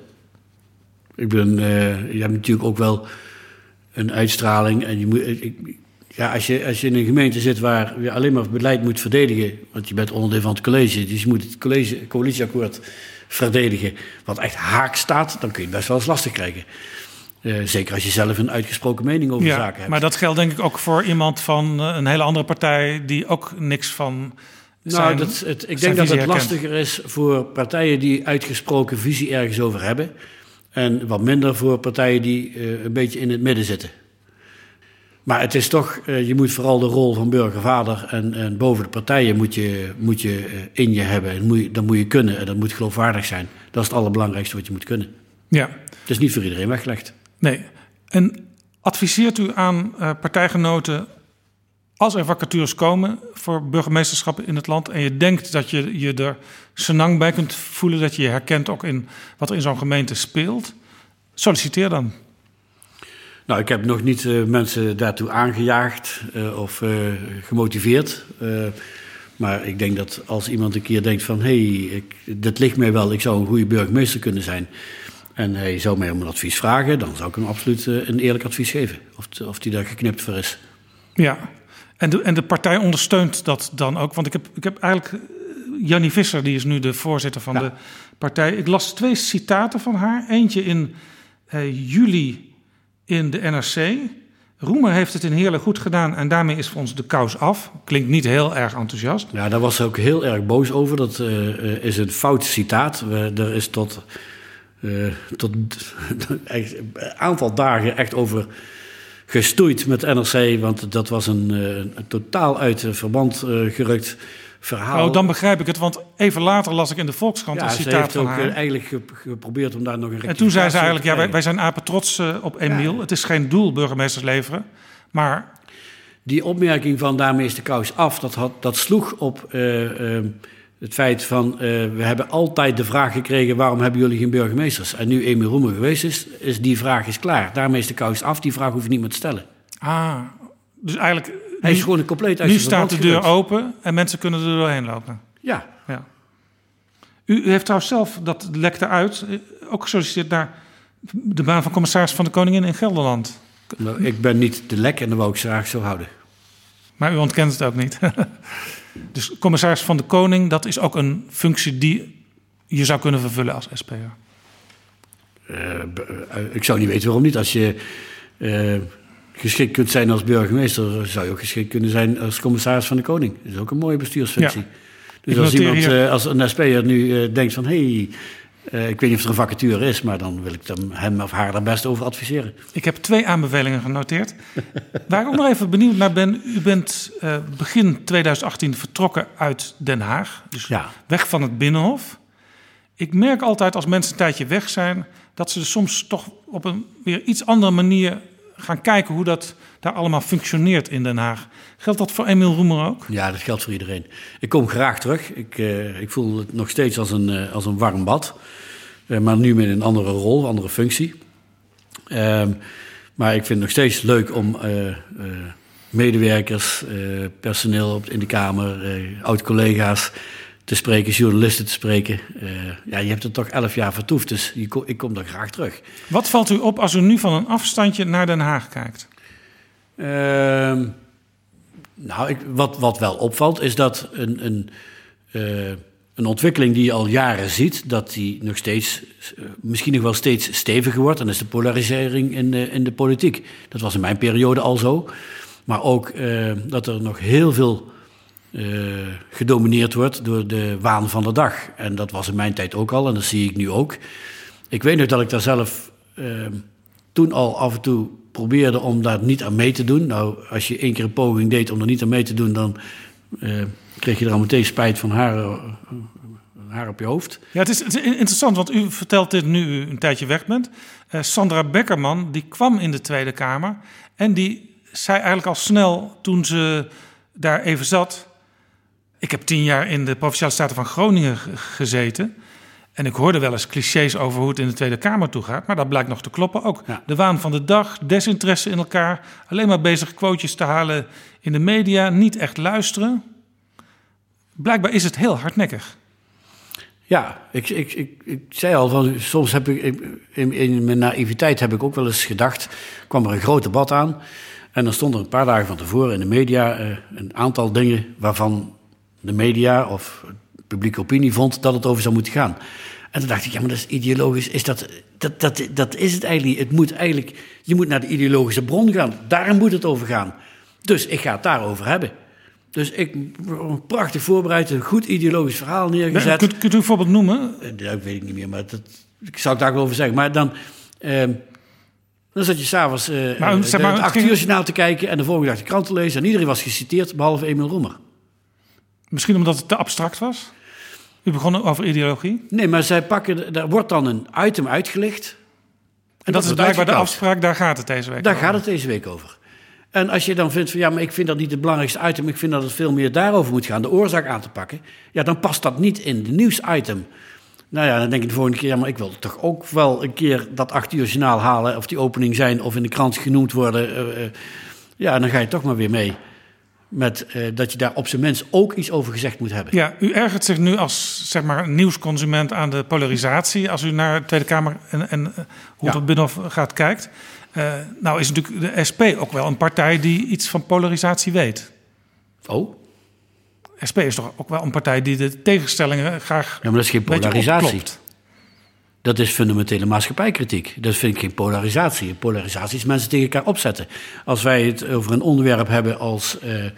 Je hebt natuurlijk ook wel een uitstraling. En als je in een gemeente zit waar je alleen maar beleid moet verdedigen, want je bent onderdeel van het college, dus je moet het coalitieakkoord verdedigen, wat echt haak staat, dan kun je het best wel eens lastig krijgen. Zeker als je zelf een uitgesproken mening over zaken hebt. Maar dat geldt denk ik ook voor iemand van een hele andere partij die ook niks van zijn ik denk dat het lastiger is voor partijen die uitgesproken visie ergens over hebben. En wat minder voor partijen die een beetje in het midden zitten. Maar het is toch, je moet vooral de rol van burgervader en boven de partijen moet je in je hebben. En dat moet je kunnen en dat moet geloofwaardig zijn. Dat is het allerbelangrijkste wat je moet kunnen. Ja. Het is niet voor iedereen weggelegd. Nee. En adviseert u aan partijgenoten, als er vacatures komen voor burgemeesterschappen in het land en je denkt dat je er senang bij kunt voelen, dat je je herkent ook in wat er in zo'n gemeente speelt, solliciteer dan. Nou, ik heb nog niet mensen daartoe aangejaagd of gemotiveerd. Maar ik denk dat als iemand een keer denkt van, dit ligt mij wel, ik zou een goede burgemeester kunnen zijn. En hij zou mij om een advies vragen, dan zou ik hem absoluut een eerlijk advies geven. Of die daar geknipt voor is. Ja, en de partij ondersteunt dat dan ook. Want ik heb eigenlijk Jannie Visser, die is nu de voorzitter van de partij. Ik las 2 citaten van haar. Eentje in juli in de NRC. Roemer heeft het in Heerlen goed gedaan en daarmee is voor ons de kous af. Klinkt niet heel erg enthousiast. Ja, daar was ze ook heel erg boos over. Dat is een fout citaat. Er is tot een aantal dagen echt over gestoeid met NRC, want dat was een totaal uit verband gerukt verhaal. Oh, dan begrijp ik het, want even later las ik in de Volkskrant een citaat van haar. Ze heeft ook eigenlijk geprobeerd om daar nog een en toen zei ze eigenlijk, wij zijn apen trots op Emiel. Ja. Het is geen doel burgemeesters leveren, maar die opmerking van daarmee is de kous af, dat sloeg op het feit van, we hebben altijd de vraag gekregen, waarom hebben jullie geen burgemeesters? En nu Emiel Roemer geweest is die vraag is klaar. Daarmee is de kous af, die vraag hoef je niet meer te stellen. Ah, dus eigenlijk hij is gewoon compleet uit nu staat de deur open en mensen kunnen er doorheen lopen. Ja. U heeft trouwens zelf, dat lekte uit, ook gesolliciteerd naar de baan van commissaris van de Koningin in Gelderland. Nou, ik ben niet de lek en dat wou ik graag zo houden. Maar u ontkent het ook niet. Dus commissaris van de Koning, dat is ook een functie die je zou kunnen vervullen als SP'er. Ik zou niet weten waarom niet. Als je geschikt kunt zijn als burgemeester, zou je ook geschikt kunnen zijn als commissaris van de Koning. Dat is ook een mooie bestuursfunctie. Ja. Dus als een SP'er nu denkt van, ik weet niet of er een vacature is, maar dan wil ik hem of haar daar best over adviseren. Ik heb 2 aanbevelingen genoteerd. Waar ik ook nog even benieuwd naar ben. U bent begin 2018 vertrokken uit Den Haag. Dus weg van het Binnenhof. Ik merk altijd als mensen een tijdje weg zijn, dat ze soms toch op een weer iets andere manier gaan kijken hoe dat daar allemaal functioneert in Den Haag. Geldt dat voor Emiel Roemer ook? Ja, dat geldt voor iedereen. Ik kom graag terug. Ik voel het nog steeds als een warm bad. Maar nu met een andere rol, andere functie. Maar ik vind het nog steeds leuk om medewerkers, personeel in de Kamer, oud-collega's te spreken, journalisten te spreken. Je hebt er toch 11 jaar vertoefd, dus ik kom daar graag terug. Wat valt u op als u nu van een afstandje naar Den Haag kijkt? Wat wel opvalt is dat een ontwikkeling die je al jaren ziet, dat die nog steeds, misschien nog wel steeds steviger wordt. En dat is de polarisering in de politiek. Dat was in mijn periode al zo. Maar ook dat er nog heel veel gedomineerd wordt door de waan van de dag. En dat was in mijn tijd ook al en dat zie ik nu ook. Ik weet nog dat ik daar zelf toen al af en toe probeerde om daar niet aan mee te doen. Nou, als je 1 keer een poging deed om er niet aan mee te doen, dan kreeg je er al meteen spijt van haar op je hoofd. Ja, het is interessant, want u vertelt dit nu u een tijdje weg bent. Sandra Beckerman, die kwam in de Tweede Kamer en die zei eigenlijk al snel toen ze daar even zat: ik heb 10 jaar in de Provinciale Staten van Groningen gezeten. En ik hoorde wel eens clichés over hoe het in de Tweede Kamer toe gaat. Maar dat blijkt nog te kloppen ook. Ja. De waan van de dag, desinteresse in elkaar. Alleen maar bezig quotejes te halen in de media. Niet echt luisteren. Blijkbaar is het heel hardnekkig. Ja, ik zei al, van, soms heb ik in mijn naïviteit heb ik ook wel eens gedacht, kwam er een groot debat aan. En dan stond er een paar dagen van tevoren in de media een aantal dingen waarvan de media of publieke opinie vond dat het over zou moeten gaan. En toen dacht ik, ja, maar dat is ideologisch. Dat is het eigenlijk. Je moet naar de ideologische bron gaan. Daar moet het over gaan. Dus ik ga het daarover hebben. Dus ik prachtig voorbereid, een goed ideologisch verhaal neergezet. Kunt u een voorbeeld noemen? Dat weet ik niet meer, maar ik zou het daar wel over zeggen. Maar dan zat je s'avonds het 8 uur journaal te kijken en de volgende dag de krant te lezen. En iedereen was geciteerd, behalve Emiel Roemer. Misschien omdat het te abstract was? U begon over ideologie? Nee, maar daar wordt dan een item uitgelicht. En dat is blijkbaar de afspraak, daar gaat het deze week over. Daar gaat het deze week over. En als je dan vindt van, ja, maar ik vind dat niet het belangrijkste item, ik vind dat het veel meer daarover moet gaan, de oorzaak aan te pakken, ja, dan past dat niet in de nieuwsitem. Nou ja, dan denk ik de volgende keer, ja, maar ik wil toch ook wel een keer dat 8 uur journaal halen, of die opening zijn, of in de krant genoemd worden. Ja, en dan ga je toch maar weer mee. Met dat je daar op zijn minst ook iets over gezegd moet hebben. Ja, u ergert zich nu als zeg maar nieuwsconsument aan de polarisatie als u naar de Tweede Kamer en hoe het Binnenhof gaat kijkt. Nou is natuurlijk de SP ook wel een partij die iets van polarisatie weet. Oh? SP is toch ook wel een partij die de tegenstellingen graag. Ja, maar dat is geen polarisatie. Dat is fundamentele maatschappijkritiek. Dat vind ik geen polarisatie. Polarisatie is mensen tegen elkaar opzetten. Als wij het over een onderwerp hebben als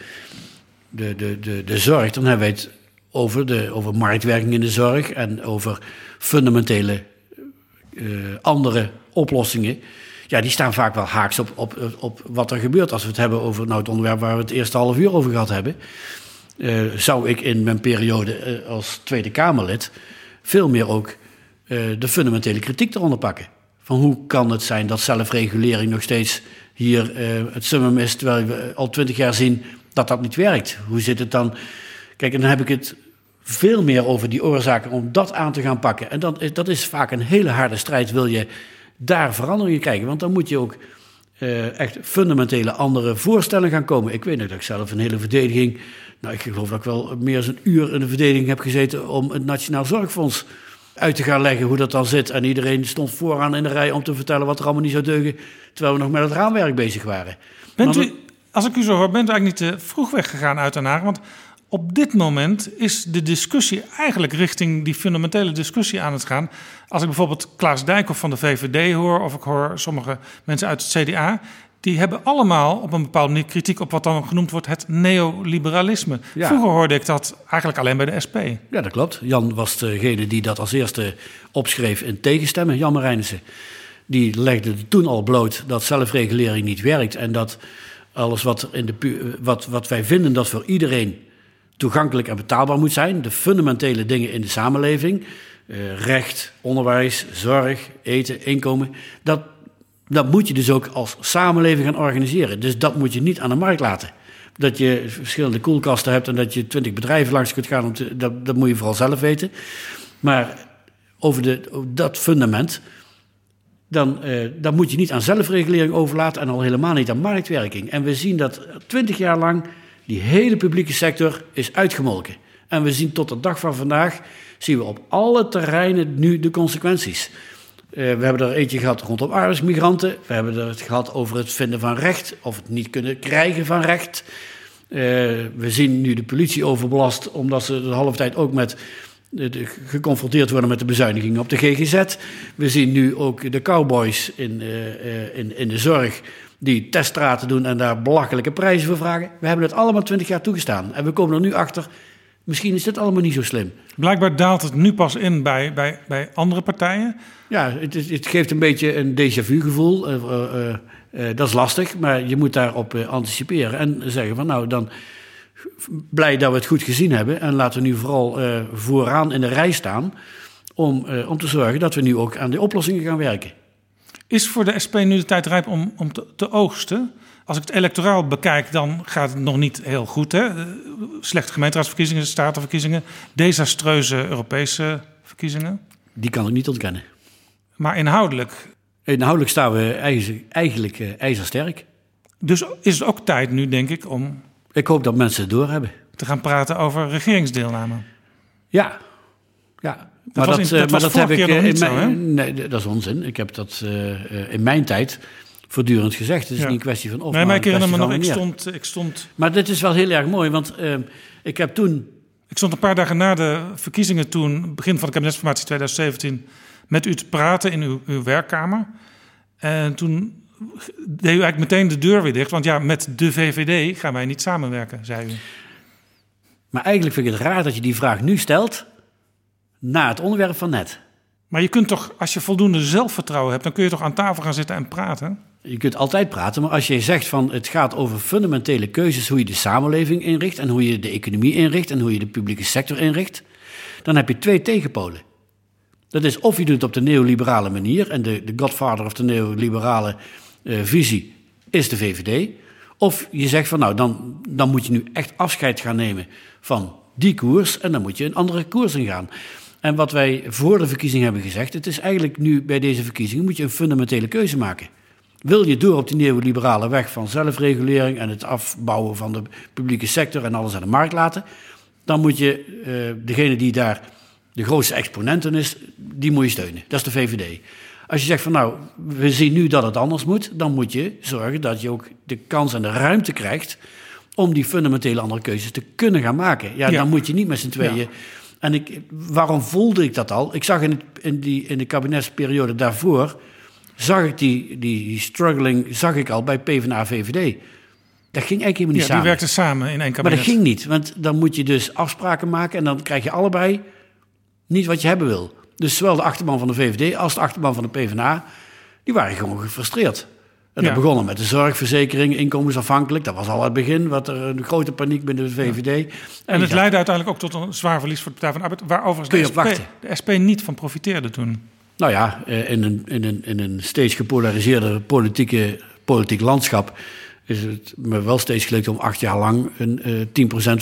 de zorg, dan hebben wij het over marktwerking in de zorg en over fundamentele andere oplossingen. Ja, die staan vaak wel haaks op wat er gebeurt. Als we het hebben over het onderwerp waar we het eerste half uur over gehad hebben, zou ik in mijn periode als Tweede Kamerlid veel meer ook de fundamentele kritiek eronder pakken. Van hoe kan het zijn dat zelfregulering nog steeds hier het summum is, terwijl we al 20 jaar zien dat dat niet werkt. Hoe zit het dan? Kijk, en dan heb ik het veel meer over die oorzaken om dat aan te gaan pakken. En dat is vaak een hele harde strijd, wil je daar verandering in krijgen. Want dan moet je ook echt fundamentele andere voorstellen gaan komen. Ik weet nog dat ik zelf een hele verdediging, nou ik geloof dat ik wel meer dan een uur in de verdediging heb gezeten om het Nationaal Zorgfonds uit te gaan leggen hoe dat dan zit. En iedereen stond vooraan in de rij om te vertellen wat er allemaal niet zou deugen, terwijl we nog met het raamwerk bezig waren. Als ik u zo hoor, bent u eigenlijk niet te vroeg weggegaan uit Den Haag? Want op dit moment is de discussie eigenlijk richting die fundamentele discussie aan het gaan. Als ik bijvoorbeeld Klaas Dijkhoff van de VVD hoor, of ik hoor sommige mensen uit het CDA, die hebben allemaal op een bepaalde manier kritiek op wat dan genoemd wordt het neoliberalisme. Ja. Vroeger hoorde ik dat eigenlijk alleen bij de SP. Ja, dat klopt. Jan was degene die dat als eerste opschreef in tegenstemmen, Jan Marijnissen. Die legde toen al bloot dat zelfregulering niet werkt en dat alles wat wij vinden dat voor iedereen toegankelijk en betaalbaar moet zijn, de fundamentele dingen in de samenleving, recht, onderwijs, zorg, eten, inkomen, dat moet je dus ook als samenleving gaan organiseren. Dus dat moet je niet aan de markt laten. Dat je verschillende koelkasten hebt en dat je 20 bedrijven langs kunt gaan, dat moet je vooral zelf weten. Maar over dat fundament, dan moet je niet aan zelfregulering overlaten en al helemaal niet aan marktwerking. En we zien dat 20 jaar lang die hele publieke sector is uitgemolken. En we zien tot de dag van vandaag, zien we op alle terreinen nu de consequenties. We hebben er eentje gehad rondom arbeidsmigranten. We hebben er het gehad over het vinden van recht, of het niet kunnen krijgen van recht. We zien nu de politie overbelast, omdat ze de halve tijd ook geconfronteerd worden met de bezuinigingen op de GGZ. We zien nu ook de cowboys in de zorg die teststraten doen en daar belachelijke prijzen voor vragen. We hebben het allemaal 20 jaar toegestaan. En we komen er nu achter, misschien is dit allemaal niet zo slim. Blijkbaar daalt het nu pas in bij andere partijen. Ja, het geeft een beetje een déjà vu gevoel. Dat is lastig, maar je moet daarop anticiperen en zeggen van nou, dan blij dat we het goed gezien hebben. En laten we nu vooral vooraan in de rij staan om te zorgen dat we nu ook aan de oplossingen gaan werken. Is voor de SP nu de tijd rijp om te oogsten? Als ik het electoraal bekijk, dan gaat het nog niet heel goed. Hè? Slechte gemeenteraadsverkiezingen, statenverkiezingen, desastreuze Europese verkiezingen. Die kan ik niet ontkennen. Maar inhoudelijk? Inhoudelijk staan we eigenlijk ijzersterk. Dus is het ook tijd nu, denk ik, om... Ik hoop dat mensen het doorhebben. Te gaan praten over regeringsdeelname. Ja. Dat was vorige keer nog niet zo, hè? Nee, dat is onzin. Ik heb dat in mijn tijd voortdurend gezegd. Het is niet een kwestie van of, nee, maar ik herinner me nog, ik stond... Maar dit is wel heel erg mooi, want ik heb toen... Ik stond een paar dagen na de verkiezingen toen, begin van de kabinetsformatie 2017... met u te praten in uw werkkamer. En toen deed u eigenlijk meteen de deur weer dicht. Want ja, met de VVD gaan wij niet samenwerken, zei u. Maar eigenlijk vind ik het raar dat je die vraag nu stelt na het onderwerp van net. Maar je kunt toch, als je voldoende zelfvertrouwen hebt, dan kun je toch aan tafel gaan zitten en praten? Je kunt altijd praten, maar als je zegt van het gaat over fundamentele keuzes, hoe je de samenleving inricht en hoe je de economie inricht en hoe je de publieke sector inricht, dan heb je 2 tegenpolen. Dat is of je doet het op de neoliberale manier en de godfather of de neoliberale visie is de VVD. Of je zegt van nou, dan moet je nu echt afscheid gaan nemen van die koers en dan moet je een andere koers ingaan. En wat wij voor de verkiezing hebben gezegd, het is eigenlijk nu bij deze verkiezingen moet je een fundamentele keuze maken. Wil je door op die neoliberale weg van zelfregulering en het afbouwen van de publieke sector en alles aan de markt laten, dan moet je degene die daar de grootste exponenten is, die moet je steunen. Dat is de VVD. Als je zegt van nou, we zien nu dat het anders moet, dan moet je zorgen dat je ook de kans en de ruimte krijgt om die fundamentele andere keuzes te kunnen gaan maken. Ja. Dan moet je niet met z'n tweeën... Ja. En waarom voelde ik dat al? Ik zag in de kabinetsperiode daarvoor, zag ik die struggling, zag ik al bij PvdA-VVD. Dat ging eigenlijk helemaal niet samen. Die werkten samen in één kabinet. Maar dat ging niet, want dan moet je dus afspraken maken en dan krijg je allebei niet wat je hebben wil. Dus zowel de achterban van de VVD als de achterban van de PvdA, die waren gewoon gefrustreerd. En dat begon met de zorgverzekering, inkomensafhankelijk. Dat was al het begin, wat er een grote paniek binnen de VVD. Ja. En het leidde uiteindelijk ook tot een zwaar verlies voor de Partij van de Arbeid, waar overigens de SP niet van profiteerde toen. Nou ja, in een steeds gepolariseerder politiek landschap is het me wel steeds gelukt om 8 jaar lang 10%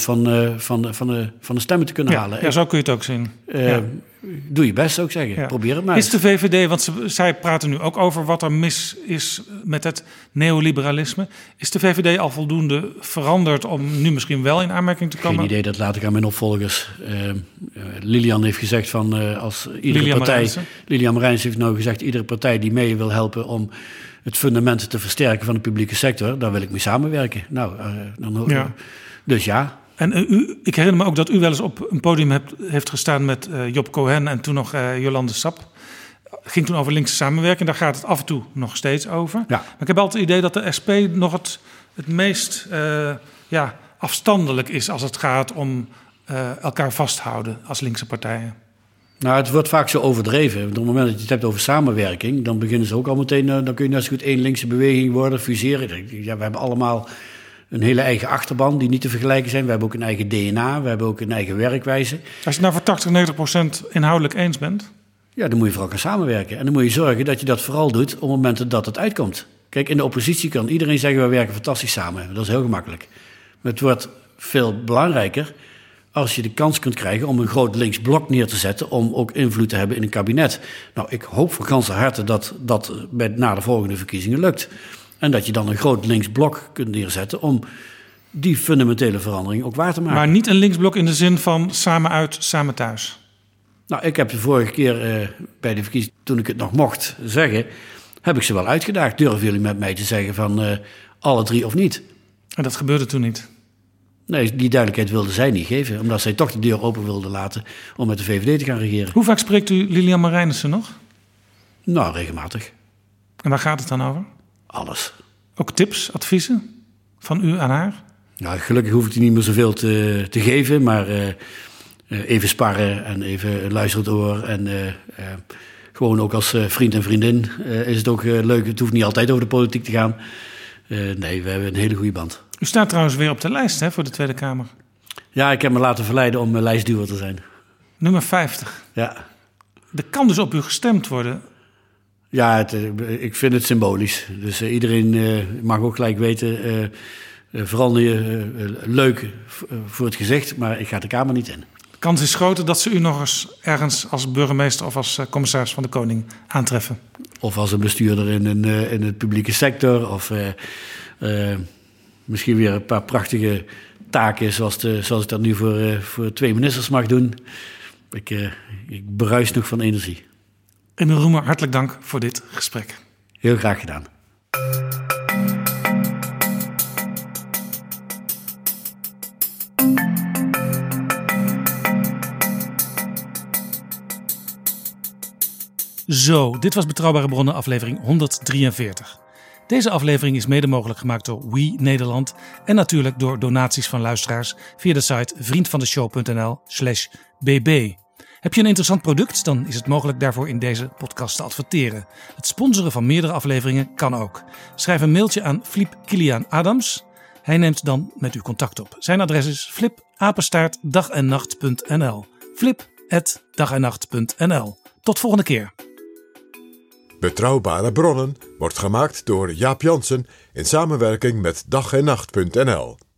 van de stemmen te kunnen halen. Ja, zo kun je het ook zien. Doe je best, zou ik zeggen. Ja. Probeer het maar eens. Is de VVD, want zij praten nu ook over wat er mis is met het neoliberalisme. Is de VVD al voldoende veranderd om nu misschien wel in aanmerking te komen? Geen idee, dat laat ik aan mijn opvolgers. Lilian heeft gezegd van als iedere partij... Lilian Marijns heeft nou gezegd, iedere partij die mee wil helpen om het fundament te versterken van de publieke sector, daar wil ik mee samenwerken. Nou, dus ja. En ik herinner me ook dat u wel eens op een podium heeft gestaan met Job Cohen en toen nog Jolande Sap. Ging toen over linkse samenwerking. Daar gaat het af en toe nog steeds over. Ja. Maar ik heb altijd het idee dat de SP nog het meest afstandelijk is als het gaat om elkaar vasthouden als linkse partijen. Nou, het wordt vaak zo overdreven. Op het moment dat je het hebt over samenwerking, dan beginnen ze ook al meteen, dan kun je net zo goed één linkse beweging worden, fuseren. Ja, we hebben allemaal een hele eigen achterban die niet te vergelijken zijn. We hebben ook een eigen DNA, we hebben ook een eigen werkwijze. Als je het nou voor 80-90% inhoudelijk eens bent? Ja, dan moet je vooral gaan samenwerken. En dan moet je zorgen dat je dat vooral doet op momenten dat het uitkomt. Kijk, in de oppositie kan iedereen zeggen, we werken fantastisch samen. Dat is heel gemakkelijk. Maar het wordt veel belangrijker als je de kans kunt krijgen om een groot links blok neer te zetten, om ook invloed te hebben in een kabinet. Nou, ik hoop van ganser harte dat dat na de volgende verkiezingen lukt. En dat je dan een groot links blok kunt neerzetten om die fundamentele verandering ook waar te maken. Maar niet een linksblok in de zin van samen uit, samen thuis. Nou, ik heb de vorige keer bij de verkiezing, toen ik het nog mocht zeggen, heb ik ze wel uitgedaagd. Durven jullie met mij te zeggen van alle 3 of niet? En dat gebeurde toen niet. Nee, die duidelijkheid wilden zij niet geven. Omdat zij toch de deur open wilden laten om met de VVD te gaan regeren. Hoe vaak spreekt u Lilian Marijnissen nog? Nou, regelmatig. En waar gaat het dan over? Alles. Ook tips, adviezen van u aan haar? Nou, gelukkig hoef ik die niet meer zoveel te geven. Maar even sparren en even een luisterend oor. En gewoon ook als vriend en vriendin is het ook leuk. Het hoeft niet altijd over de politiek te gaan. Nee, we hebben een hele goede band. U staat trouwens weer op de lijst voor de Tweede Kamer. Ja, ik heb me laten verleiden om lijstduwer te zijn. Nummer 50. Ja. Er kan dus op u gestemd worden. Ja, ik vind het symbolisch. Dus iedereen mag ook gelijk weten, verander je leuk voor het gezicht, maar ik ga de Kamer niet in. De kans is groter dat ze u nog eens ergens als burgemeester of als commissaris van de Koning aantreffen. Of als een bestuurder in het publieke sector. Of misschien weer een paar prachtige taken zoals ik dat nu voor 2 ministers mag doen. Ik bruis nog van energie. Emiel Roemer, hartelijk dank voor dit gesprek. Heel graag gedaan. Zo, dit was Betrouwbare Bronnen aflevering 143. Deze aflevering is mede mogelijk gemaakt door We Nederland en natuurlijk door donaties van luisteraars via de site vriendvandeshow.nl/bb. Heb je een interessant product, dan is het mogelijk daarvoor in deze podcast te adverteren. Het sponsoren van meerdere afleveringen kan ook. Schrijf een mailtje aan Flip Kilian Adams. Hij neemt dan met u contact op. Zijn adres is flip@dagennacht.nl. flip@dagennacht.nl. Tot volgende keer. Betrouwbare Bronnen wordt gemaakt door Jaap Jansen in samenwerking met dag-en-nacht.nl.